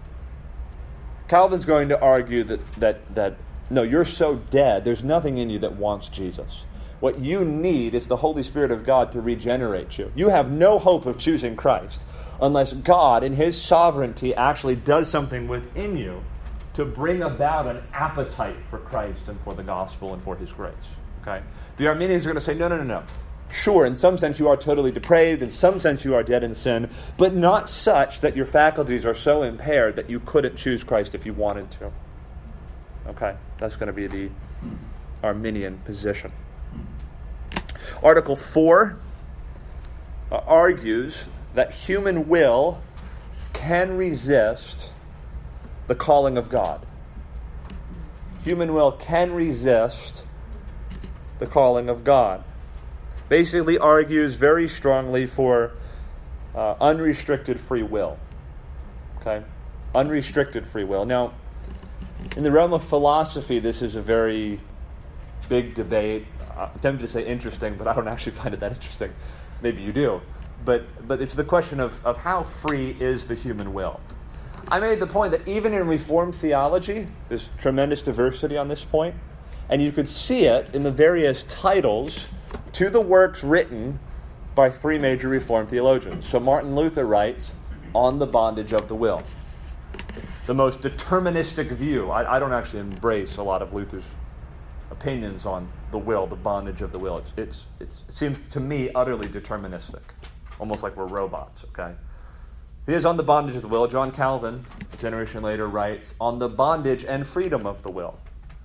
Calvin's going to argue that that that no, you're so dead, there's nothing in you that wants Jesus. What you need is the Holy Spirit of God to regenerate you. You have no hope of choosing Christ unless God, in His sovereignty, actually does something within you to bring about an appetite for Christ and for the gospel and for His grace. Okay? The Arminians are going to say, no, no, no, no. Sure, in some sense you are totally depraved, in some sense you are dead in sin, but not such that your faculties are so impaired that you couldn't choose Christ if you wanted to. Okay? That's going to be the Arminian position. Article four uh, argues that human will can resist the calling of God. Human will can resist the calling of God. Basically argues very strongly for uh, unrestricted free will. Okay? Unrestricted free will. Now, in the realm of philosophy, this is a very big debate. I'm tempted to say interesting, but I don't actually find it that interesting. Maybe you do. But but it's the question of, of how free is the human will. I made the point that even in Reformed theology, there's tremendous diversity on this point, and you could see it in the various titles to the works written by three major Reformed theologians. So Martin Luther writes, On the Bondage of the Will. The most deterministic view. I, I don't actually embrace a lot of Luther's opinions on the will, the bondage of the will. It's, it's, it's, it seems to me utterly deterministic, almost like we're robots, okay? He is On the Bondage of the Will. John Calvin, a generation later, writes, On the Bondage and Freedom of the Will.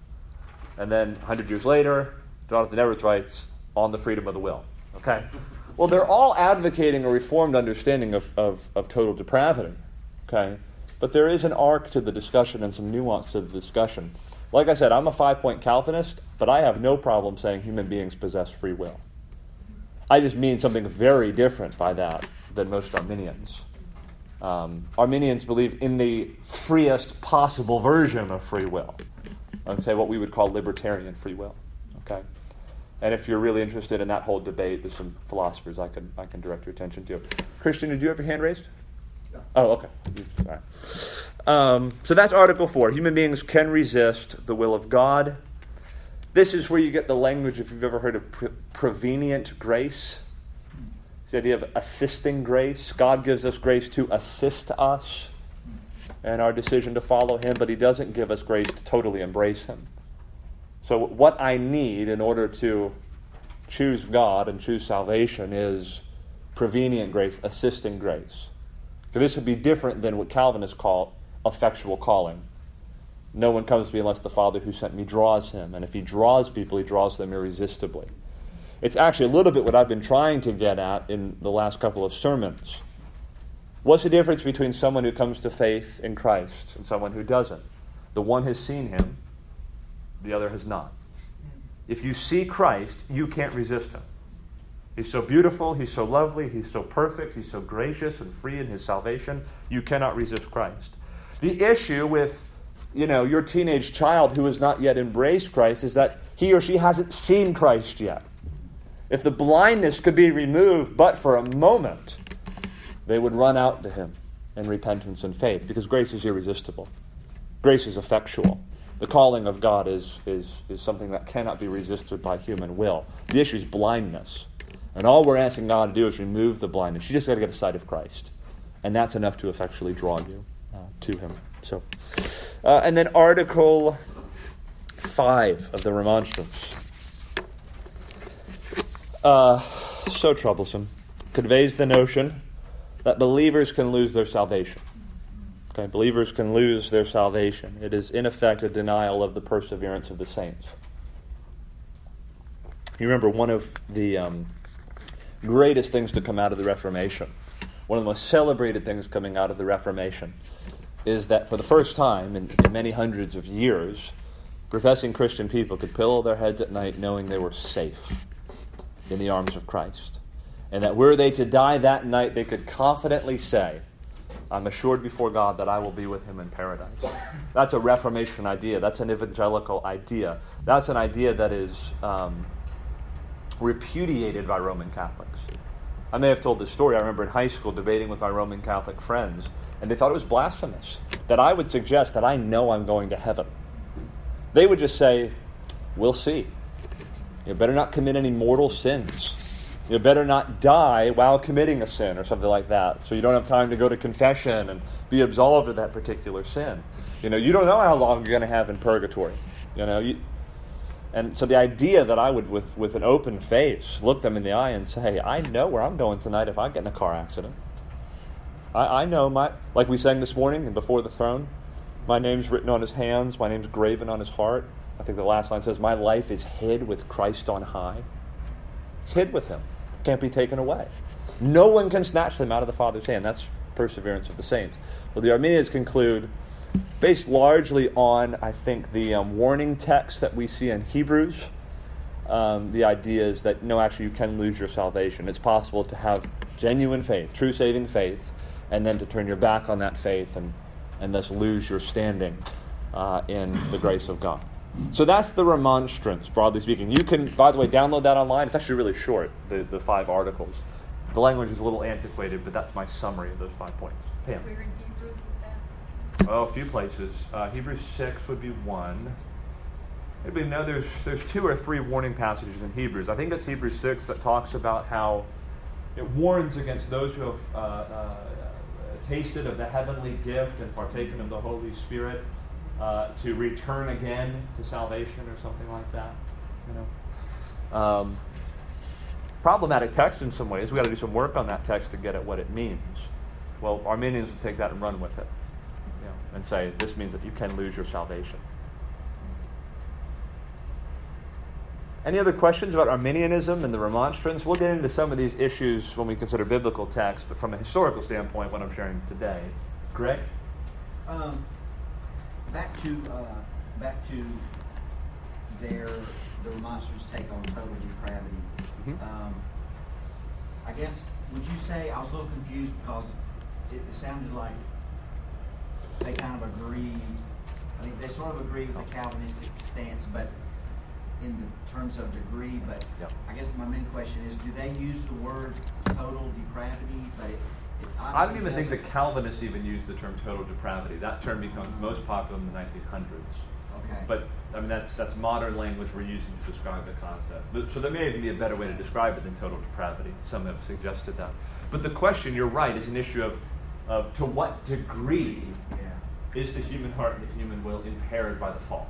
And then, a hundred years later, Jonathan Edwards writes, On the Freedom of the Will, okay? Well, they're all advocating a reformed understanding of, of, of total depravity, okay? But there is an arc to the discussion and some nuance to the discussion. Like I said, I'm a five-point Calvinist, but I have no problem saying human beings possess free will. I just mean something very different by that than most Arminians. Um, Arminians believe in the freest possible version of free will. Okay, what we would call libertarian free will. Okay, and if you're really interested in that whole debate, there's some philosophers I can I can direct your attention to. Christian, did you have your hand raised? No. Oh, okay. All right. Um, so that's Article four. Human beings can resist the will of God. This is where you get the language, if you've ever heard of pre- prevenient grace. It's the idea of assisting grace. God gives us grace to assist us in our decision to follow Him, but He doesn't give us grace to totally embrace Him. So what I need in order to choose God and choose salvation is prevenient grace, assisting grace. So this would be different than what Calvinists call effectual calling. No one comes to me unless the Father who sent me draws him. And if He draws people, He draws them irresistibly. It's actually a little bit what I've been trying to get at in the last couple of sermons. What's the difference between someone who comes to faith in Christ and someone who doesn't? The one has seen Him, the other has not. If you see Christ, you can't resist Him. He's so beautiful, He's so lovely, He's so perfect, He's so gracious and free in His salvation, you cannot resist Christ. The issue with, you know, your teenage child who has not yet embraced Christ is that he or she hasn't seen Christ yet. If the blindness could be removed but for a moment, they would run out to Him in repentance and faith, because grace is irresistible. Grace is effectual. The calling of God is, is, is something that cannot be resisted by human will. The issue is blindness. And all we're asking God to do is remove the blindness. You just got to get a sight of Christ. And that's enough to effectually draw you uh, to Him. So, uh, and then Article five of the Remonstrance. Uh, so troublesome. Conveys the notion that believers can lose their salvation. Okay, believers can lose their salvation. It is in effect a denial of the perseverance of the saints. You remember one of the um, greatest things to come out of the Reformation, one of the most celebrated things coming out of the Reformation, is that for the first time in, in many hundreds of years, professing Christian people could pillow their heads at night knowing they were safe in the arms of Christ. And that were they to die that night, they could confidently say, I'm assured before God that I will be with him in paradise. That's a Reformation idea. That's an evangelical idea. That's an idea that is um, repudiated by Roman Catholics. I may have told this story. I remember in high school debating with my Roman Catholic friends, and they thought it was blasphemous that I would suggest that I know I'm going to heaven. They would just say, we'll see. You better not commit any mortal sins. You better not die while committing a sin or something like that, so you don't have time to go to confession and be absolved of that particular sin. You know, you don't know how long you're going to have in purgatory. You know, you, and so the idea that I would, with, with an open face, look them in the eye and say, I know where I'm going tonight if I get in a car accident. I, I know my, like we sang this morning and before the throne, my name's written on his hands, my name's graven on his heart. I think the last line says, my life is hid with Christ on high. It's hid with him. Can't be taken away. No one can snatch them out of the Father's hand. That's perseverance of the saints. Well, the Arminians conclude, based largely on, I think, the um, warning text that we see in Hebrews, um, the idea is that, no, actually, you can lose your salvation. It's possible to have genuine faith, true saving faith, and then to turn your back on that faith and, and thus lose your standing uh, in the grace of God. So that's the Remonstrance, broadly speaking. You can, by the way, download that online. It's actually really short, the, the five articles. The language is a little antiquated, but that's my summary of those five points. Pam? Where in Hebrews is that? Oh, a few places. Uh, Hebrews six would be one. Maybe no, there's there's two or three warning passages in Hebrews. I think it's Hebrews six that talks about how it warns against those who have uh, uh, tasted of the heavenly gift and partaken of the Holy Spirit, Uh, to return again to salvation or something like that, you know. Um, problematic text in some ways. We got to do some work on that text to get at what it means. Well, Arminians would take that and run with it, you know, and say this means that you can lose your salvation. Any other questions about Arminianism and the Remonstrance? We'll get into some of these issues when we consider biblical texts, but from a historical standpoint, what I'm sharing today. Greg? Um, Back to uh, back to their the Remonstrance take on total depravity. Mm-hmm. Um, I guess would you say I was a little confused because it, it sounded like they kind of agree. I mean, they sort of agree with the Calvinistic stance, but in the terms of degree. But yep. I guess my main question is: do they use the word total depravity? But it, I don't even think the Calvinists even use the term total depravity. That term becomes most popular in the nineteen hundreds. Okay. But, I mean, that's that's modern language we're using to describe the concept. But, so there may even be a better way to describe it than total depravity. Some have suggested that. But the question, you're right, is an issue of, of to what degree yeah. is the human heart and the human will impaired by the fall?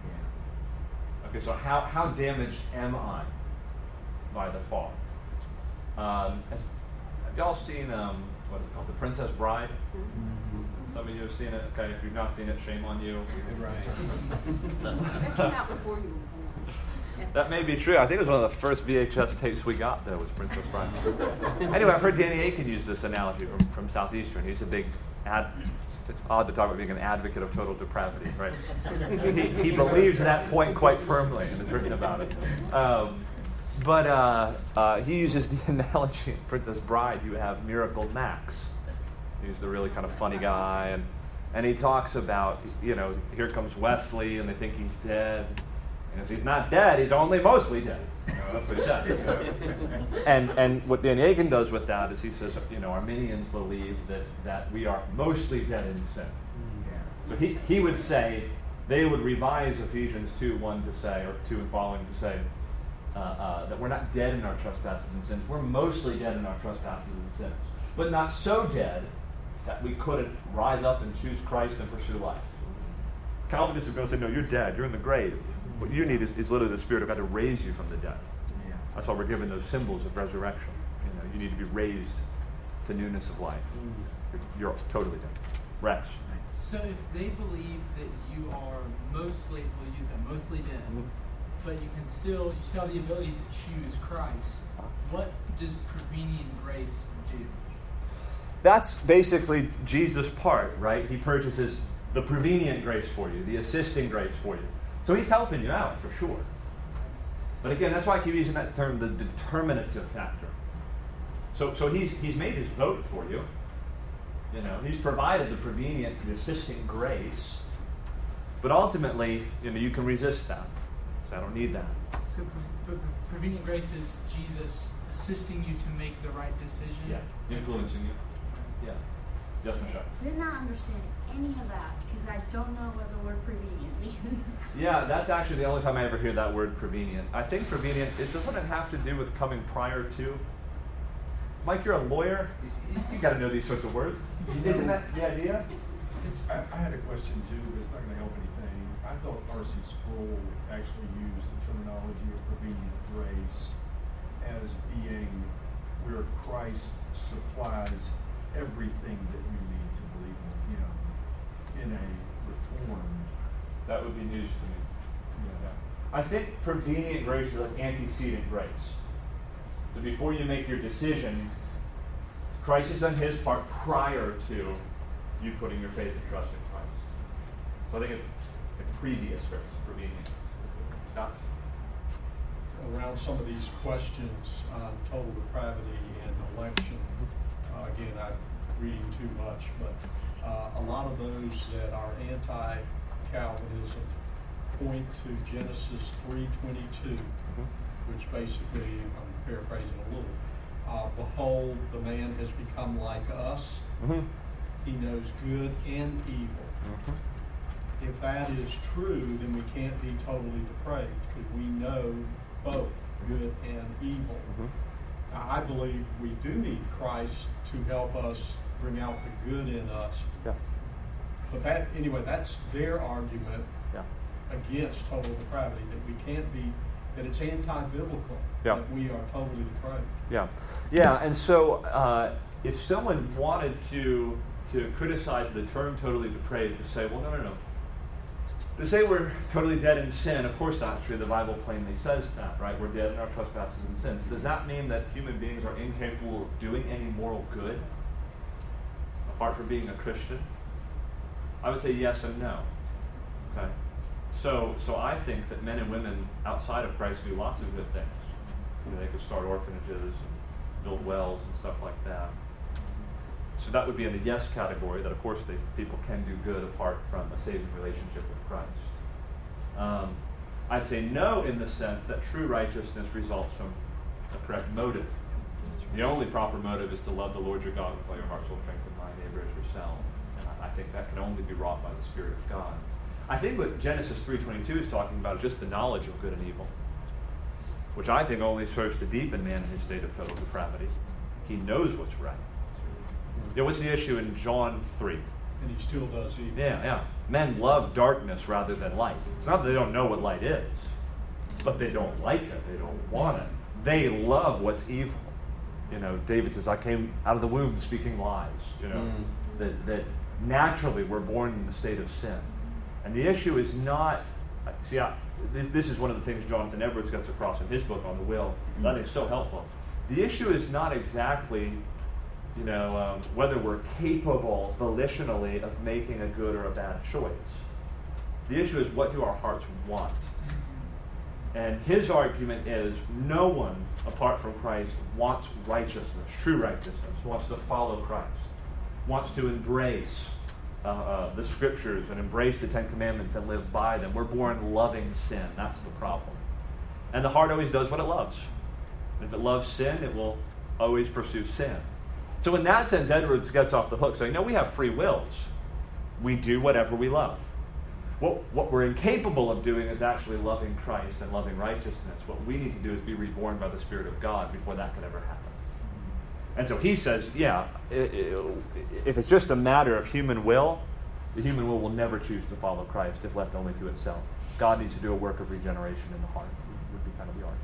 Yeah. Okay, so how, how damaged am I by the fall? Um, as, Have y'all seen, um, what is it called, The Princess Bride? Mm-hmm. Some of you have seen it. Okay, if you've not seen it, shame on you. Right. That came out before you were born. That may be true. I think it was one of the first V H S tapes we got, though, was Princess Bride. Anyway, I've heard Danny Akin use this analogy from, from Southeastern. He's a big ad. It's odd to talk about being an advocate of total depravity, right? he, he believes that point quite firmly and has written about it. Um, But uh, uh, he uses the analogy in Princess Bride. You have Miracle Max. He's the really kind of funny guy. And, and he talks about, you know, here comes Wesley, and they think he's dead. And if he's not dead, he's only mostly dead. You know, that's what he says. You know? and, and what Danny Akin does with that is he says, you know, Arminians believe that, that we are mostly dead in sin. Yeah. So he, he would say, they would revise Ephesians two one to say, or two and following to say, Uh, uh, that we're not dead in our trespasses and sins. We're mostly dead in our trespasses and sins, but not so dead that we couldn't rise up and choose Christ and pursue life. Calvinists are going to say, no, you're dead. You're in the grave. What you need is, is literally the Spirit of God to raise you from the dead. Yeah. That's why we're given those symbols of resurrection. You know, you need to be raised to newness of life. You're, you're totally dead. Rex. So if they believe that you are mostly, we'll use that, mostly dead, Mm-hmm. but you can still you still have the ability to choose Christ. What does prevenient grace do? That's basically Jesus' part, right? He purchases the prevenient grace for you, the assisting grace for you. So he's helping you out for sure. But again, that's why I keep using that term, the determinative factor. So, so he's he's made his vote for you. You know, he's provided the prevenient, the assisting grace. But ultimately, you know, you can resist that. So I don't need that. So pre- pre- prevenient grace is Jesus assisting you to make the right decision. Yeah, influencing you. Yeah. Yes, Michelle. Did not understand any of that because I don't know what the word prevenient means. Yeah, that's actually the only time I ever hear that word prevenient. I think prevenient, it doesn't it have to do with coming prior to? Mike, you're a lawyer. You, you got to know these sorts of words. Isn't that the idea? It's, I, I had a question too, but it's not going to help anything. I thought R C Sproul actually used the terminology of prevenient grace as being where Christ supplies everything that we need to believe in Him in a reformed. That would be news to me. Yeah. I think prevenient grace is like antecedent grace. So before you make your decision, Christ has done his part prior to you putting your faith and trust in Christ. So I think it's a previous grace, prevenient. Scott? Around some of these questions on total depravity and election, uh, again, I'm reading too much, but uh, a lot of those that are anti-Calvinism point to Genesis three twenty-two, mm-hmm. which basically, I'm paraphrasing a little, uh, behold, the man has become like us. Mm-hmm. He knows good and evil. Mm-hmm. If that is true, then we can't be totally depraved because we know both good and evil. Mm-hmm. Now, I believe we do need Christ to help us bring out the good in us. Yeah. But that, anyway, that's their argument yeah. against total depravity, that we can't be, that it's anti-biblical, yeah. that we are totally depraved. Yeah. Yeah, and so uh, if someone wanted to to criticize the term totally depraved, to say, well, no, no, no. To say we're totally dead in sin, of course that's true. The Bible plainly says that, right? We're dead in our trespasses and sins. Does that mean that human beings are incapable of doing any moral good, apart from being a Christian? I would say yes and no. Okay? So so I think that men and women outside of Christ do lots of good things. You know, they could start orphanages and build wells and stuff like that. So that would be in the yes category, that of course they, people can do good apart from a saving relationship with Christ. Um, I'd say no in the sense that true righteousness results from a correct motive. The only proper motive is to love the Lord your God with all your heart, soul, strength, and mind, neighbor as yourself. And I, I think that can only be wrought by the Spirit of God. I think what Genesis three twenty-two is talking about is just the knowledge of good and evil, which I think only serves to deepen man in his state of total depravity. He knows what's right. You know, what's the issue in John three? And he still does evil. Yeah, yeah. Men love darkness rather than light. It's not that they don't know what light is, but they don't like it. They don't want it. They love what's evil. You know, David says, I came out of the womb speaking lies. You know, mm. that, that naturally we're born in the state of sin. And the issue is not, see, I, this, this is one of the things Jonathan Edwards gets across in his book on the will. Mm. That is so helpful. The issue is not exactly, you know, um, whether we're capable volitionally of making a good or a bad choice. The issue is, what do our hearts want? And his argument is, no one apart from Christ wants righteousness, true righteousness, wants to follow Christ, wants to embrace uh, uh, the Scriptures and embrace the Ten Commandments and live by them. We're born loving sin. That's the problem. And the heart always does what it loves. If it loves sin, it will always pursue sin. So in that sense, Edwards gets off the hook saying, no, we have free wills. We do whatever we love. What, what we're incapable of doing is actually loving Christ and loving righteousness. What we need to do is be reborn by the Spirit of God before that can ever happen. And so he says, yeah, if it's just a matter of human will, the human will will never choose to follow Christ if left only to itself. God needs to do a work of regeneration in the heart, would be kind of the argument.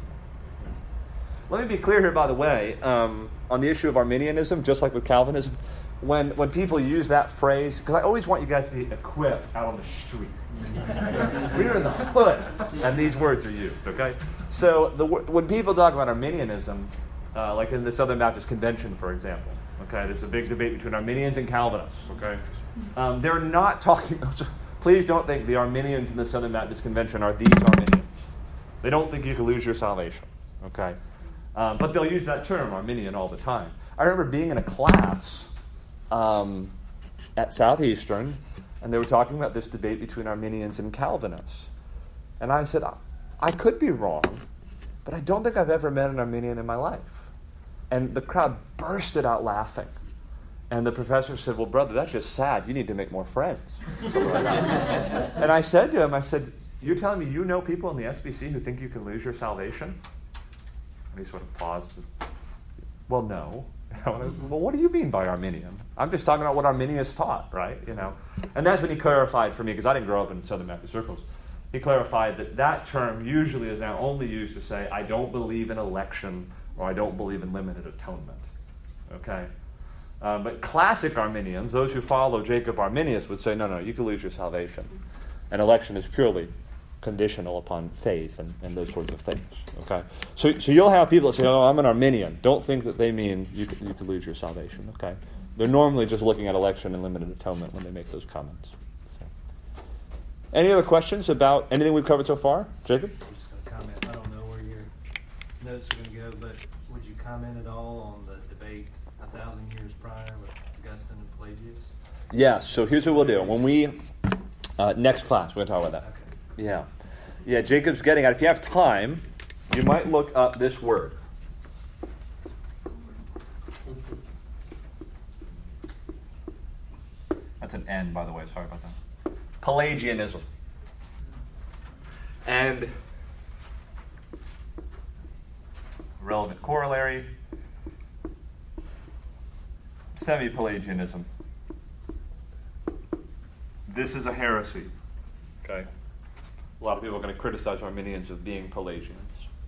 Let me be clear here, by the way, um, on the issue of Arminianism, just like with Calvinism, when, when people use that phrase, because I always want you guys to be equipped out on the street. We're in the hood. And these words are used, okay? So the, when people talk about Arminianism, uh, like in the Southern Baptist Convention, for example, okay, there's a big debate between Arminians and Calvinists, okay? Um, they're not talking, please don't think the Arminians in the Southern Baptist Convention are these Arminians. They don't think you can lose your salvation, okay? Um, but they'll use that term, Arminian, all the time. I remember being in a class um, at Southeastern, and they were talking about this debate between Arminians and Calvinists. And I said, I could be wrong, but I don't think I've ever met an Arminian in my life. And the crowd bursted out laughing. And the professor said, well, brother, that's just sad. You need to make more friends. Something like that. And I said to him, I said, you're telling me you know people in the S B C who think you can lose your salvation? And he sort of paused. Well, no. Well, what do you mean by Arminian? I'm just talking about what Arminius taught, right? You know, and that's when he clarified for me, because I didn't grow up in Southern Baptist circles. He clarified that that term usually is now only used to say, I don't believe in election, or I don't believe in limited atonement. Okay? Um, but classic Arminians, those who follow Jacob Arminius, would say, no, no, you can lose your salvation. And election is purely conditional upon faith and, and those sorts of things. Okay, so so you'll have people that say, "Oh, I'm an Arminian." Don't think that they mean you could, you could lose your salvation. Okay, they're normally just looking at election and limited atonement when they make those comments. So. Any other questions about anything we've covered so far, Jacob? I'm just going to comment. I don't know where your notes are going to go, but would you comment at all on the debate a thousand years prior with Augustine and Pelagius? Yes. So here's what we'll do. When we uh, next class, we're going to talk about that. Okay. Yeah. Yeah, Jacob's getting at, if you have time, you might look up this word. That's an N, by the way. Sorry about that. Pelagianism. And relevant corollary, semi-Pelagianism. This is a heresy. Okay? A lot of people are going to criticize Arminians of being Pelagians.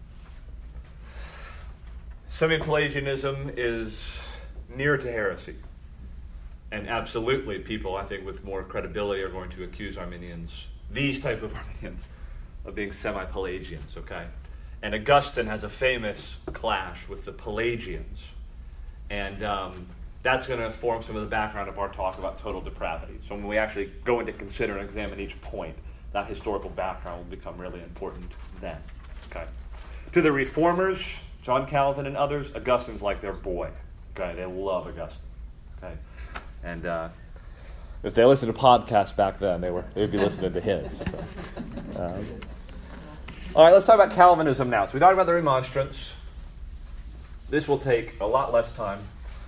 Semi-Pelagianism is near to heresy. And absolutely people, I think, with more credibility are going to accuse Arminians, these type of Arminians, of being semi-Pelagians, okay? And Augustine has a famous clash with the Pelagians. And um, that's going to form some of the background of our talk about total depravity. So when we actually go into consider and examine each point, that historical background will become really important then. Okay. To the reformers, John Calvin and others, Augustine's like their boy. Okay, they love Augustine. Okay, and uh, if they listened to podcasts back then, they were they'd be listening to his. So. Um, all right, let's talk about Calvinism now. So we talked about the Remonstrance. This will take a lot less time.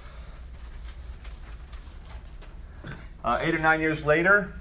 Uh, eight or nine years later,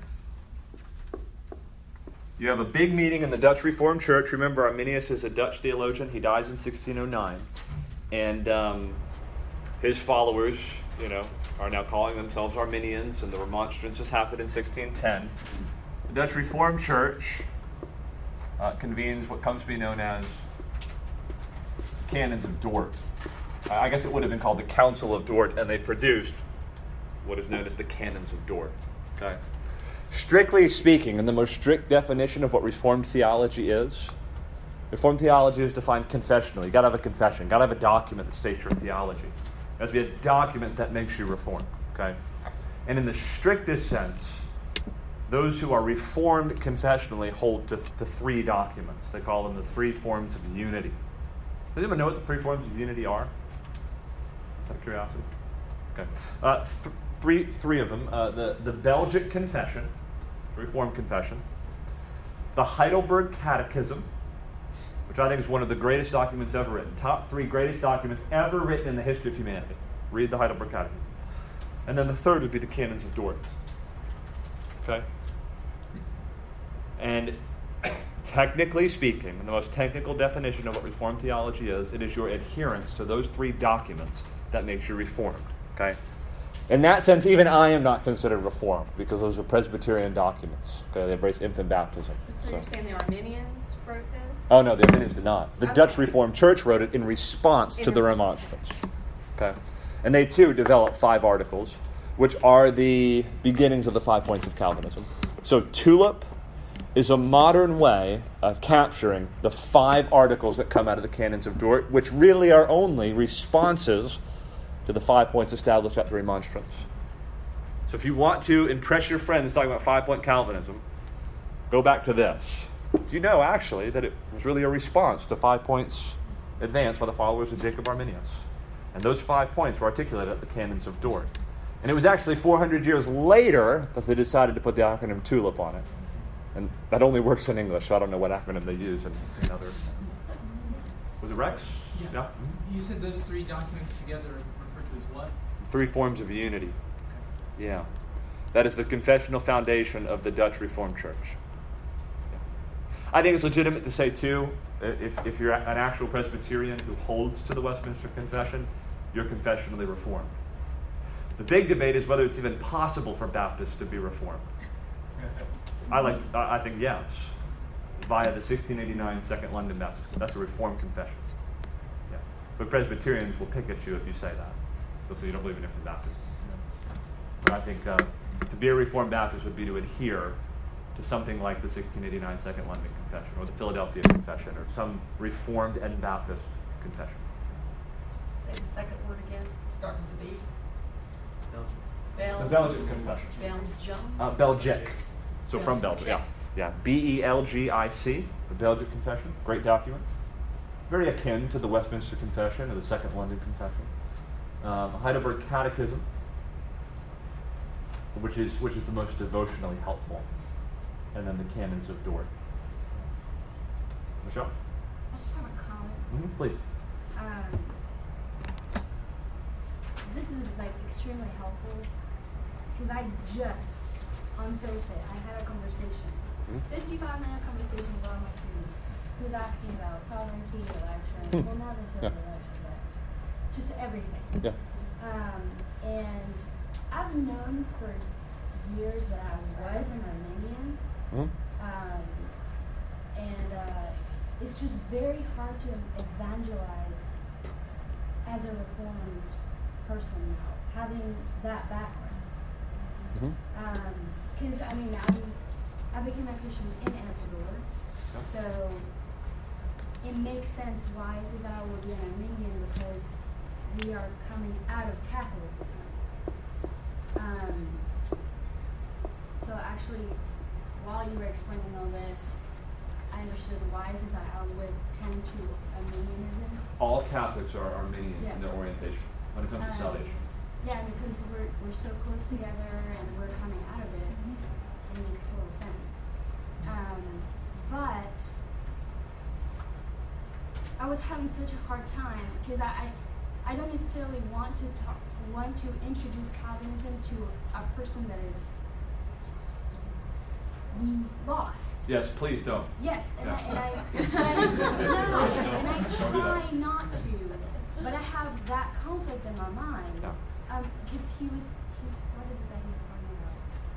you have a big meeting in the Dutch Reformed Church. Remember, Arminius is a Dutch theologian. He dies in sixteen oh nine. And um, his followers, you know, are now calling themselves Arminians, and the Remonstrances happened in sixteen ten. The Dutch Reformed Church uh, convenes what comes to be known as Canons of Dort. Uh, I guess it would have been called the Council of Dort, and they produced what is known as the Canons of Dort. Okay. Strictly speaking, in the most strict definition of what Reformed theology is, Reformed theology is defined confessionally. You've got to have a confession. You've got to have a document that states your theology. There has to be a document that makes you Reformed. Okay? And in the strictest sense, those who are Reformed confessionally hold to, to three documents. They call them the three forms of unity. Does anyone know what the three forms of unity are? Just out of curiosity. Okay. Uh, th- three, three of them. Uh, the, the Belgic Confession, Reformed Confession, the Heidelberg Catechism, which I think is one of the greatest documents ever written. Top three greatest documents ever written in the history of humanity. Read the Heidelberg Catechism. And then the third would be the Canons of Dort. Okay? And technically speaking, the most technical definition of what Reformed theology is, it is your adherence to those three documents that makes you Reformed. Okay? In that sense, even I am not considered Reformed because those are Presbyterian documents. Okay? They embrace infant baptism. So, so you're saying the Arminians wrote this? Oh, no, the Arminians did not. The Okay. Dutch Reformed Church wrote it in response In to the response. Remonstrance. Okay? And they, too, developed five articles, which are the beginnings of the five points of Calvinism. So, TULIP is a modern way of capturing the five articles that come out of the Canons of Dort, which really are only responses to the five points established at the Remonstrance. So if you want to impress your friends talking about five-point Calvinism, go back to this. Do you know, actually, that it was really a response to five points advanced by the followers of Jacob Arminius? And those five points were articulated at the Canons of Dort. And it was actually four hundred years later that they decided to put the acronym TULIP on it. And that only works in English, so I don't know what acronym they use in, in other... Was it Rex? Yeah. yeah. You said those three documents together refer to as what? Three forms of unity. Yeah. That is the confessional foundation of the Dutch Reformed Church. Yeah. I think it's legitimate to say, too, if, if you're an actual Presbyterian who holds to the Westminster Confession, you're confessionally Reformed. The big debate is whether it's even possible for Baptists to be Reformed. I like. I think yes, via the sixteen eighty-nine Second London Mass. That's a Reformed confession. Yeah. But Presbyterians will pick at you if you say that. So, so you don't believe in different Baptists. But I think uh, to be a Reformed Baptist would be to adhere to something like the sixteen eighty-nine Second London Confession or the Philadelphia Confession or some Reformed and Baptist confession. Say the second word again, starting to be. Bel- The Belgian Confession. Belgium. Uh, Belgic. So from Belgic. Belgium, yeah. Yeah, B E L G I C, the Belgic Confession. Great document. Very akin to the Westminster Confession or the Second London Confession. Um, Heidelberg Catechism, which is which is the most devotionally helpful. And then the Canons of Dort. Michelle? I just have a comment. Mm-hmm, please. Um, this is like extremely helpful because I just on Thursday I had a conversation, mm-hmm. fifty-five minute conversation with one of my students who was asking about sovereignty, election, well not necessarily Yeah. election, but just everything. Yeah. Um, and I've known for years that I was an Arminian. Mm-hmm. Um, and uh, it's just very hard to evangelize as a Reformed person now, having that background. Because, Mm-hmm. um, I mean, I, I became a Christian in Ecuador, Yeah. so it makes sense why is it that I would be an Arminian, because we are coming out of Catholicism. Um, so actually, while you were explaining all this, I understood why is it that I would tend to Arminianism. All Catholics are Arminian Yeah. in their orientation when it comes to Um, salvation. Yeah, because we're we're so close together and we're coming out of it. It makes total sense. Um, but I was having such a hard time because I, I I don't necessarily want to talk want to introduce Calvinism to a person that is lost. Yes, please don't. Yes, and Yeah. I, and I, and I no, and, and I Don't do try that. not to, but I have that conflict in my mind. Yeah. Um, because he was, he, what is it that he was talking about?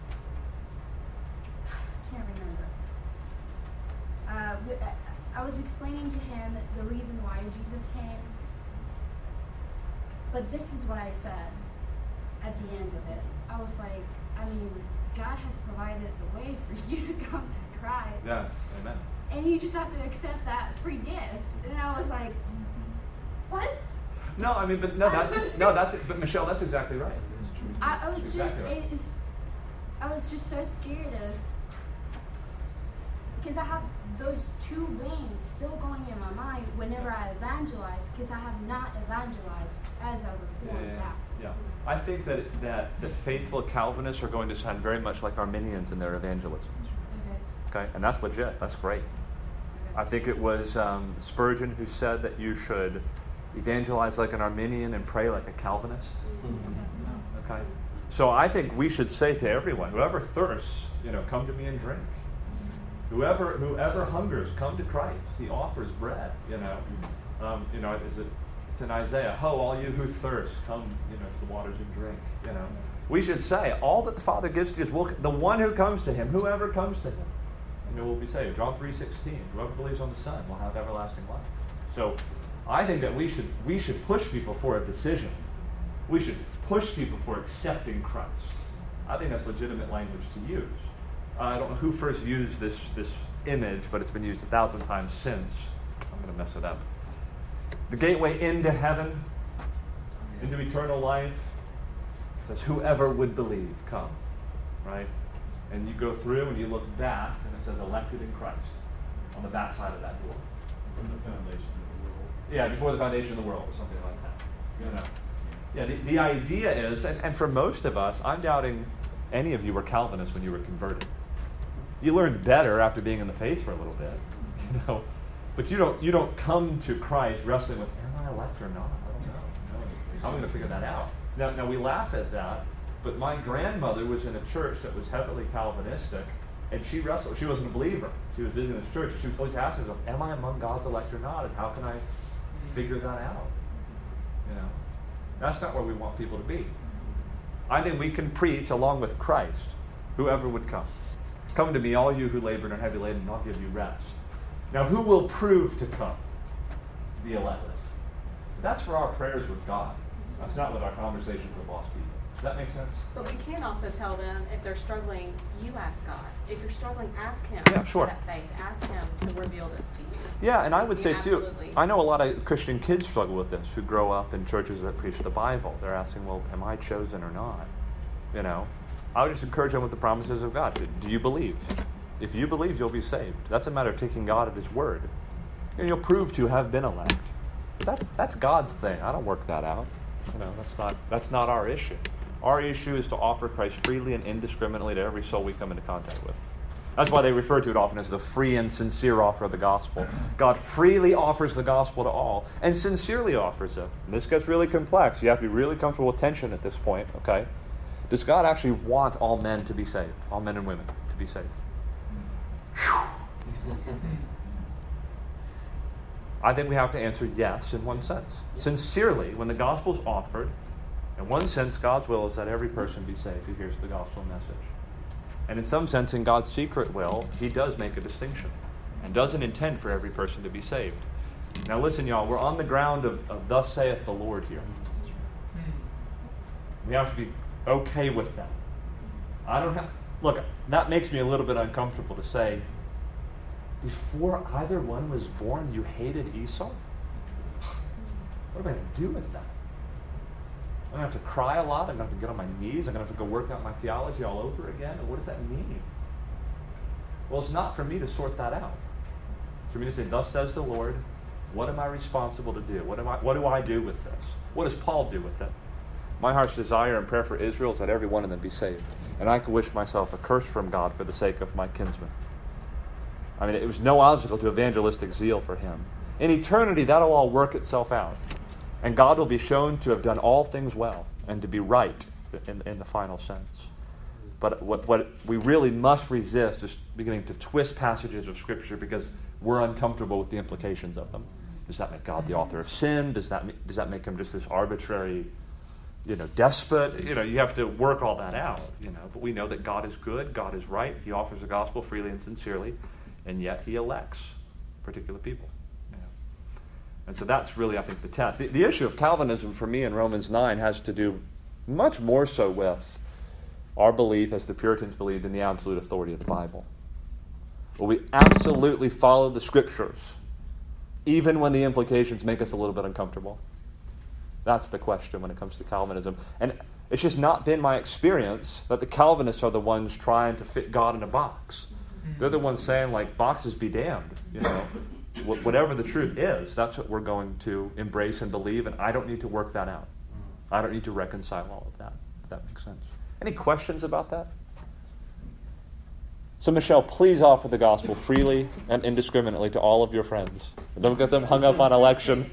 Can't remember. Uh, w- I was explaining to him the reason why Jesus came, but this is what I said at the end of it. I was like, I mean, God has provided the way for you to come to Christ. Yes, amen. And you just have to accept that free gift. And I was like, what? No, I mean, but no, that's no, that's but Michelle, that's exactly right. I, I was Exactly just, right. it is, I was just so scared of, because I have those two veins still going in my mind whenever I evangelize, because I have not evangelized as a Reformed Yeah, Baptist. yeah. I think that that the faithful Calvinists are going to sound very much like Arminians in their evangelism. Okay. Okay, and that's legit. That's great. I think it was um, Spurgeon who said that you should evangelize like an Arminian and pray like a Calvinist. Okay. So I think we should say to everyone, whoever thirsts, you know, come to me and drink. Whoever whoever hungers, come to Christ. He offers bread. You know, um, you know, is it? It's in Isaiah. Ho, all you who thirst, come, you know, to the waters and drink. You know, we should say all that the Father gives to you is will, the one who comes to Him, whoever comes to Him, you know, will be saved. John three sixteen. Whoever believes on the Son will have everlasting life. So, I think that we should we should push people for a decision. We should push people for accepting Christ. I think that's legitimate language to use. I don't know who first used this, this image, but it's been used a thousand times since. I'm going to mess it up. The gateway into heaven, into eternal life, says whoever would believe, come. Right? And you go through and you look back, and it says elected in Christ on the back side of that door. From the foundation of the world. Yeah, before the foundation of the world, or something like that. You know? Yeah, the, the idea is, and, and for most of us, I'm doubting any of you were Calvinists when you were converted. You learned better after being in the faith for a little bit, you know. But you don't you don't come to Christ wrestling with, am I elect or not? I don't know. No. I'm going to figure that out. Now, now we laugh at that, but my grandmother was in a church that was heavily Calvinistic, and she wrestled. She wasn't a believer. She was visiting this church. She was always asking herself, am I among God's elect or not? And how can I figure that out? You know, that's not where we want people to be. I think we can preach along with Christ, whoever would come. Come to me, all you who labor and are heavy laden, and I'll give you rest. Now, who will prove to come? The elect. That's for our prayers with God. That's not with our conversations with lost people. Does that make sense? But we can also tell them, if they're struggling, you ask God. If you're struggling, ask Him yeah, sure. for that faith. Ask Him to reveal this to you. Yeah, and I would say, Absolutely. too, I know a lot of Christian kids struggle with this who grow up in churches that preach the Bible. They're asking, well, am I chosen or not? You know, I would just encourage them with the promises of God. Do you believe? If you believe, you'll be saved. That's a matter of taking God at His word. And you'll prove to have been elect. But that's that's God's thing. I don't work that out. You know, that's not that's not our issue. Our issue is to offer Christ freely and indiscriminately to every soul we come into contact with. That's why they refer to it often as the free and sincere offer of the gospel. God freely offers the gospel to all and sincerely offers it. And this gets really complex. You have to be really comfortable with tension at this point, okay? Does God actually want all men to be saved? All men and women to be saved? I think we have to answer yes in one sense. Sincerely, when the gospel is offered, in one sense, God's will is that every person be saved who hears the gospel message. And in some sense, in God's secret will, He does make a distinction and doesn't intend for every person to be saved. Now listen, y'all, we're on the ground of, of thus saith the Lord here. We have to be okay with that. I don't have... Look, that makes me a little bit uncomfortable to say, before either one was born, you hated Esau? What am I going to do with that? I'm going to have to cry a lot. I'm going to have to get on my knees. I'm going to have to go work out my theology all over again. And what does that mean? Well, it's not for me to sort that out. It's for me to say, thus says the Lord, what am I responsible to do? What am I? What do I do with this? What does Paul do with it? My heart's desire and prayer for Israel is that every one of them be saved. And I could wish myself a curse from God for the sake of my kinsmen. I mean, it was no obstacle to evangelistic zeal for him. In eternity, that'll all work itself out. And God will be shown to have done all things well and to be right in, in the final sense. But what, what we really must resist is beginning to twist passages of Scripture because we're uncomfortable with the implications of them. Does that make God the author of sin? Does that, does that make him just this arbitrary, you know, despot? You know, you have to work all that out, you know. But we know that God is good, God is right. He offers the gospel freely and sincerely, and yet He elects particular people. You know. And so that's really, I think, the test. The, the issue of Calvinism for me in Romans nine has to do much more so with our belief, as the Puritans believed, in the absolute authority of the Bible. Will we absolutely follow the Scriptures, even when the implications make us a little bit uncomfortable? That's the question when it comes to Calvinism. And it's just not been my experience that the Calvinists are the ones trying to fit God in a box. They're the ones saying, like, boxes be damned. You know, Wh- whatever the truth is, that's what we're going to embrace and believe, and I don't need to work that out. I don't need to reconcile all of that, if that makes sense. Any questions about that? So, Michelle, please offer the gospel freely and indiscriminately to all of your friends. Don't get them hung up on election.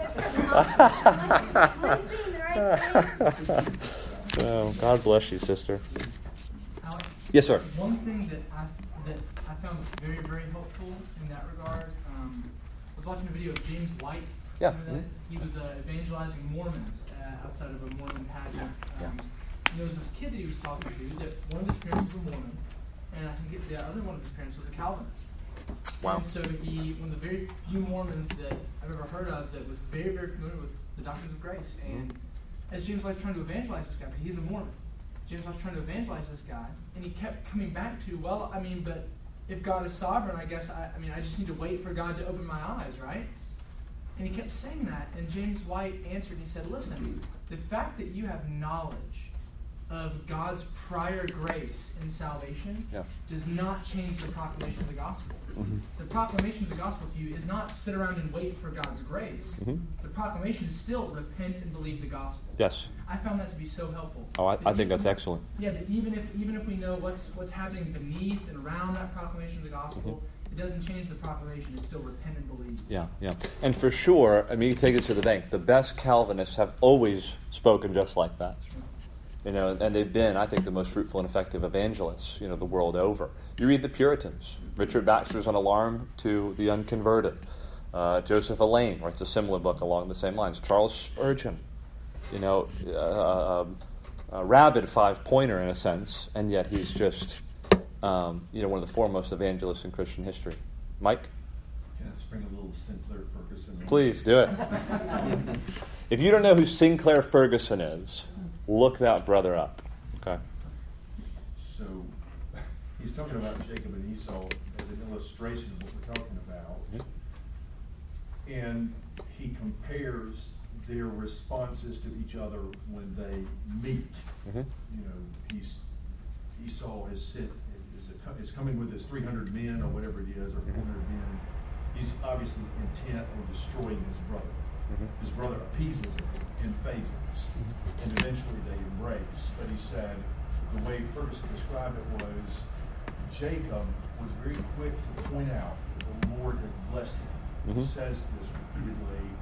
Oh, God bless you, sister. Alex, Yes, sir. One thing that I that I found very, very helpful in that regard, um, I was watching a video of James White. Yeah. Remember that? He was uh, evangelizing Mormons uh, outside of a Mormon pageant. Um, Yeah. and there was this kid that he was talking to that one of his parents was a Mormon, and I think the other one of his parents was a Calvinist. Wow. And so he, one of the very few Mormons that I've ever heard of that was very, very familiar with the doctrines of grace. And as James White's trying to evangelize this guy, he's a Mormon. James was trying to evangelize this guy, and he kept coming back to, well, I mean, but if God is sovereign, I guess, I, I mean, I just need to wait for God to open my eyes, right? And he kept saying that, and James White answered, he said, listen, the fact that you have knowledge of God's prior grace in salvation yeah. does not change the proclamation of the gospel. Mm-hmm. The proclamation of the gospel to you is not sit around and wait for God's grace. Mm-hmm. The proclamation is still repent and believe the gospel. Yes. I found that to be so helpful. Oh, I, that I think even, that's excellent. Yeah, that even if even if we know what's what's happening beneath and around that proclamation of the gospel, mm-hmm. it doesn't change the proclamation. It's still repent and believe. Yeah, yeah. And for sure, I mean, you take this to the bank. The best Calvinists have always spoken just like that. You know, and they've been, I think, the most fruitful and effective evangelists, you know, the world over. You read the Puritans. Richard Baxter's An Alarm to the Unconverted. Uh, Joseph Allain writes a similar book along the same lines. Charles Spurgeon, you know, uh, a rabid five-pointer in a sense, and yet he's just, um, you know, one of the foremost evangelists in Christian history. Mike? Can I spring a little Sinclair Ferguson in? Please, do it. If you don't know who Sinclair Ferguson is, look that brother up. Okay. So he's talking about Jacob and Esau as an illustration of what we're talking about. Mm-hmm. And he compares their responses to each other when they meet. Mm-hmm. You know, he's Esau has sent is, a, is coming with his three hundred men or whatever it is, or four hundred men. He's obviously intent on destroying his brother. Mm-hmm. His brother appeases him in phases, mm-hmm. and eventually they embrace. But he said the way Ferguson described it was Jacob was very quick to point out that the Lord had blessed him. Mm-hmm. He says this repeatedly.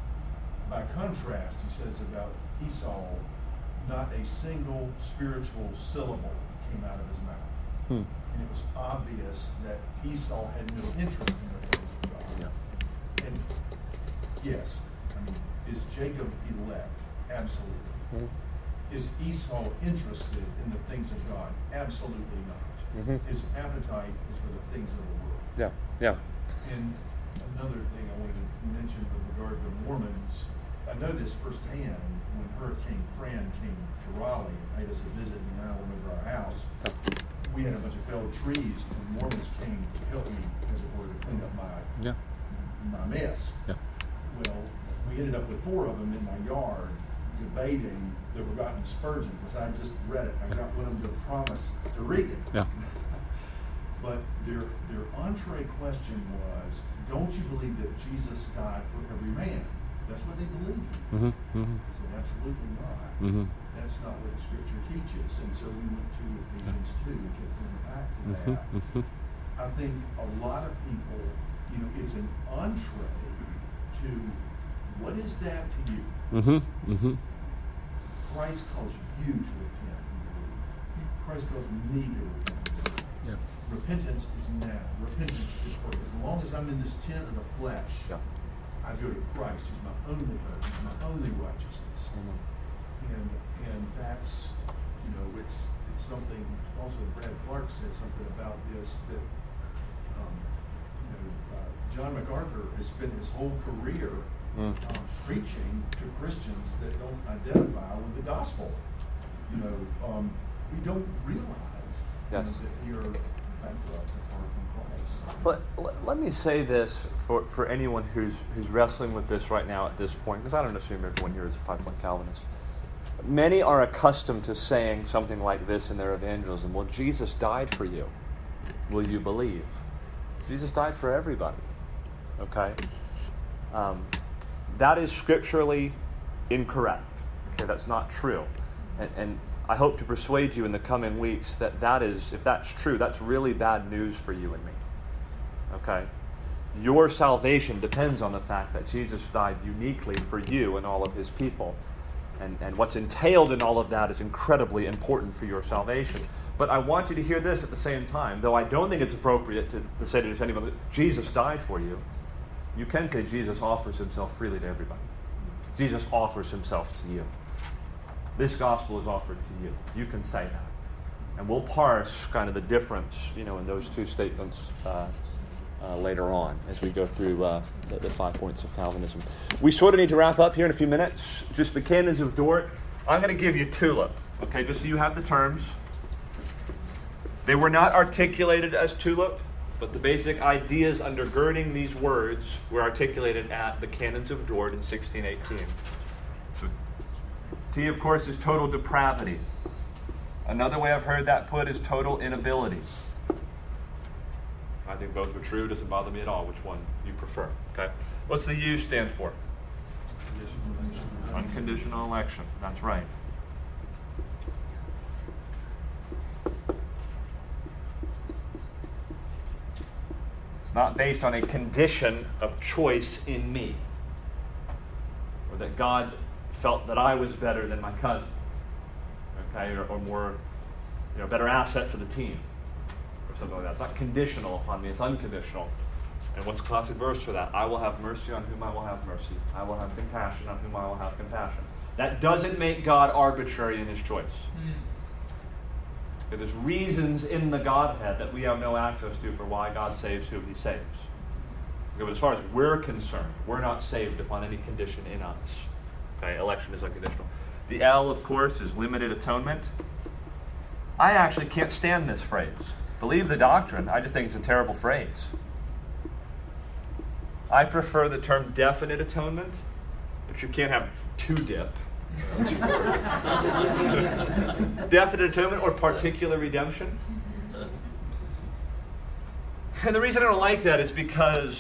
By contrast, he says about Esau, not a single spiritual syllable came out of his mouth. Hmm. And it was obvious that Esau had no interest in the things of God. Yeah. And yes, I mean, is Jacob elect? Absolutely. Mm-hmm. Is Esau interested in the things of God? Absolutely not. Mm-hmm. His appetite is for the things of the world. Yeah, yeah. And another thing I wanted to mention with regard to Mormons, I know this firsthand when Hurricane Fran came to Raleigh and paid us a visit in the island over our house. We had a bunch of felled trees, and Mormons came to help me, as it were, to clean up my yeah. my mess. Yeah. Well, we ended up with four of them in my yard debating the Forgotten Spurgeon, because I just read it. I got one of them to promise to read it. Yeah. But their their entree question was, don't you believe that Jesus died for every man? That's what they believe. Mm-hmm, mm-hmm. I said, absolutely not. Mm-hmm. That's not what the Scripture teaches. And so we went to Ephesians two to get them back to that. Mm-hmm. I think a lot of people, you know, it's an entree to what is that to you? Mm-hmm, mm-hmm. Christ calls you to repent and believe. Christ calls me to repent and believe. Yeah. Repentance is now. Repentance is for as long as I'm in this tent of the flesh. Yeah. I go to Christ. He's my only hope. He's my only righteousness. Mm-hmm. And and that's, you know, it's it's something. Also, Brad Clark said something about this that, um, you know, uh, John MacArthur has spent his whole career mm. um, preaching to Christians that don't identify with the gospel. You know, um, we don't realize yes. you know, that we are bankrupt apart from Christ. Let, let, let me say this for, for anyone who's who's wrestling with this right now at this point, because I don't assume everyone here is a five-point Calvinist. Many are accustomed to saying something like this in their evangelism. Well, Jesus died for you. Will you believe? Jesus died for everybody. Okay? Um, that is scripturally incorrect. Okay, that's not true. And, and I hope to persuade you in the coming weeks that that is, if that's true, that's really bad news for you and me. Okay? Your salvation depends on the fact that Jesus died uniquely for you and all of his people. And, and what's entailed in all of that is incredibly important for your salvation. But I want you to hear this at the same time, though I don't think it's appropriate to, to say to just anyone that Jesus died for you. You can say Jesus offers himself freely to everybody. Jesus offers himself to you. This gospel is offered to you. You can say that. And we'll parse kind of the difference, you know, in those two statements uh, uh, later on as we go through uh, the, the five points of Calvinism. We sort of need to wrap up here in a few minutes. Just the canons of Dort I'm going to give you tulip, okay, just so you have the terms. They were not articulated as tulip, but the basic ideas undergirding these words were articulated at the Canons of Dort in sixteen eighteen. So, T, of course, is total depravity. Another way I've heard that put is total inability. I think both are true. Doesn't bother me at all which one you prefer. Okay. What's the U stand for? Unconditional election. That's right. It's not based on a condition of choice in me, or that God felt that I was better than my cousin, okay, or, or more, you know, better asset for the team, or something like that. It's not conditional upon me. It's unconditional. And what's the classic verse for that? I will have mercy on whom I will have mercy. I will have compassion on whom I will have compassion. That doesn't make God arbitrary in his choice. Mm. There's reasons in the Godhead that we have no access to for why God saves whom he saves. Okay, but as far as we're concerned, we're not saved upon any condition in us. Okay, election is unconditional. The L, of course, is limited atonement. I actually can't stand this phrase. Believe the doctrine. I just think it's a terrible phrase. I prefer the term definite atonement, but you can't have two dip. Definite atonement or particular redemption. And the reason I don't like that is because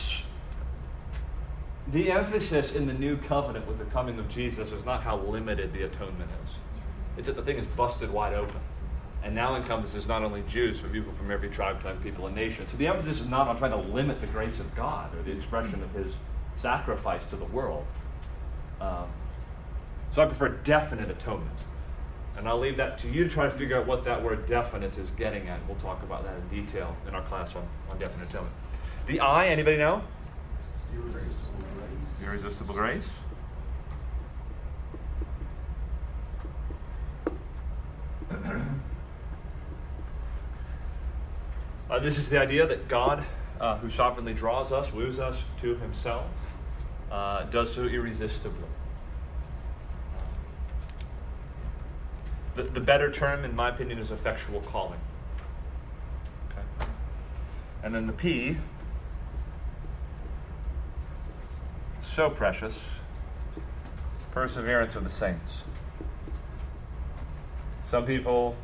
the emphasis in the new covenant with the coming of Jesus is not how limited the atonement is. It's that the thing is busted wide open. And now encompasses not only Jews, but people from every tribe, tongue, people, and nation. So the emphasis is not on trying to limit the grace of God or the expression of his sacrifice to the world. Um, so I prefer definite atonement. And I'll leave that to you to try to figure out what that word definite is getting at. We'll talk about that in detail in our class on, on definite atonement. The I, anybody know? Irresistible grace. Irresistible grace. Uh, this is the idea that God, uh, who sovereignly draws us, woos us to himself, uh, does so irresistibly. The, the better term, in my opinion, is effectual calling. Okay. And then the P, so precious, perseverance of the saints. Some people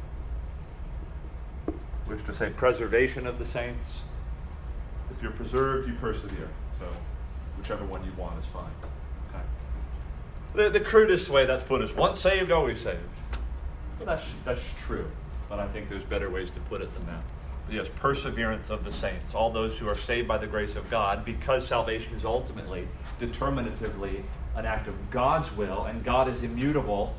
wish to say preservation of the saints. If you're preserved, you persevere. So whichever one you want is fine. Okay. The, the crudest way that's put is once saved, always saved. Well, that's, that's true, but I think there's better ways to put it than that. Yes, perseverance of the saints. All those who are saved by the grace of God, because salvation is ultimately, determinatively, an act of God's will, and God is immutable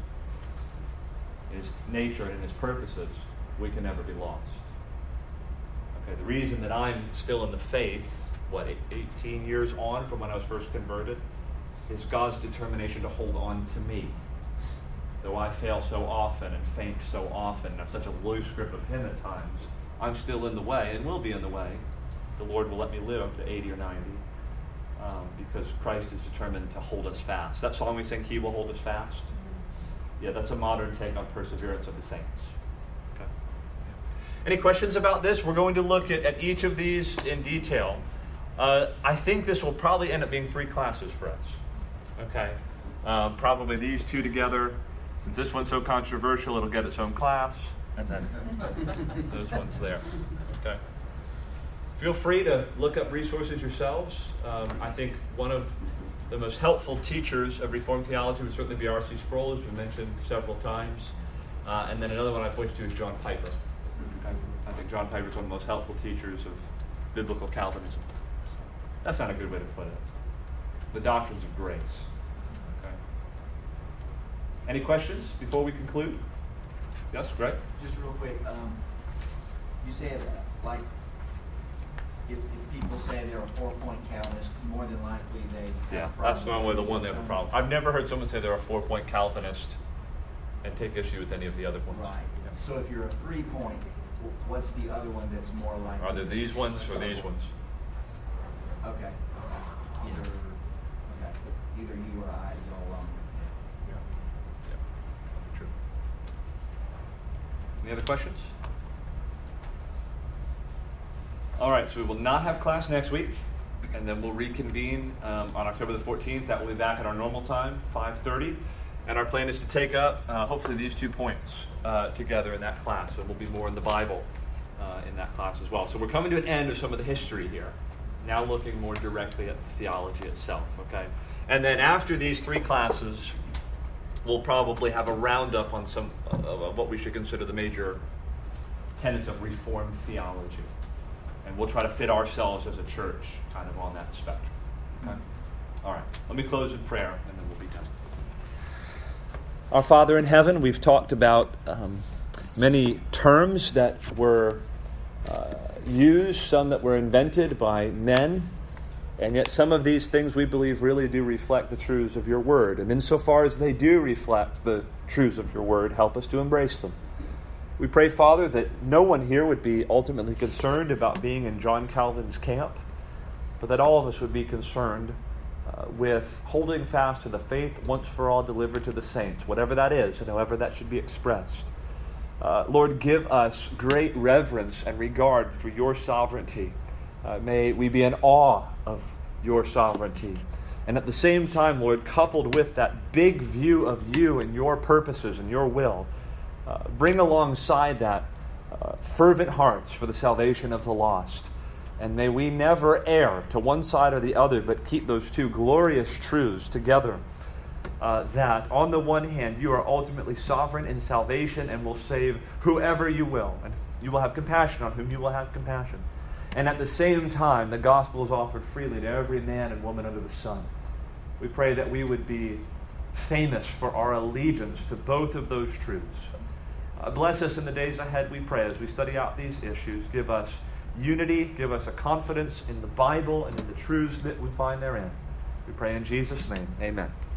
in his nature and in his purposes, we can never be lost. Okay, the reason that I'm still in the faith, what, eighteen years on from when I was first converted, is God's determination to hold on to me. Though I fail so often and faint so often and have such a loose grip of him at times, I'm still in the way and will be in the way. The Lord will let me live to eighty or ninety um, because Christ is determined to hold us fast. That song we sing, He Will Hold Us Fast. Yeah, that's a modern take on perseverance of the saints. Okay. Any questions about this? We're going to look at, at each of these in detail. Uh, I think this will probably end up being three classes for us. Okay. Uh, probably these two together. Since this one's so controversial, it'll get its own class. And then those ones there. Okay. Feel free to look up resources yourselves. Um, I think one of the most helpful teachers of Reformed theology would certainly be R C Sproul, as we mentioned several times. Uh, and then another one I point to is John Piper. Okay. I think John Piper is one of the most helpful teachers of biblical Calvinism. That's not a good way to put it. The doctrines of grace. Okay. Any questions before we conclude? Yes, Greg? Just real quick, um, you said, like, if, if people say they're a four-point Calvinist, more than likely they Yeah, have a that's problem one way the with one they have a it. problem. I've never heard someone say they're a four-point Calvinist and take issue with any of the other ones. Right. So if you're a three-point, what's the other one that's more likely? Are there these ones or these ones? Okay. Either, okay, either you or I is all wrong. Yeah. Yeah. Any other questions? All right, so we will not have class next week, and then we'll reconvene um, on October the fourteenth. That will be back at our normal time, five thirty. And our plan is to take up, uh, hopefully, these two points uh, together in that class. So we'll be more in the Bible uh, in that class as well. So we're coming to an end of some of the history here, now looking more directly at the theology itself, okay? And then after these three classes, we'll probably have a roundup on some uh, of what we should consider the major tenets of Reformed theology. And we'll try to fit ourselves as a church kind of on that spectrum. Okay? All right. Let me close with prayer, and then we'll be done. Our Father in heaven, we've talked about um, many terms that were uh, used, some that were invented by men, and yet some of these things we believe really do reflect the truths of your word. And insofar as they do reflect the truths of your word, help us to embrace them. We pray, Father, that no one here would be ultimately concerned about being in John Calvin's camp, but that all of us would be concerned uh, with holding fast to the faith once for all delivered to the saints, whatever that is and however that should be expressed. Uh, Lord, give us great reverence and regard for your sovereignty. Uh, may we be in awe of your sovereignty. And at the same time, Lord, coupled with that big view of you and your purposes and your will, Uh, bring alongside that uh, fervent hearts for the salvation of the lost. And may we never err to one side or the other, but keep those two glorious truths together. Uh, that on the one hand, you are ultimately sovereign in salvation and will save whoever you will. And you will have compassion on whom you will have compassion. And at the same time, the gospel is offered freely to every man and woman under the sun. We pray that we would be famous for our allegiance to both of those truths. Uh, bless us in the days ahead, we pray, as we study out these issues. Give us unity, give us a confidence in the Bible and in the truths that we find therein. We pray in Jesus' name, amen.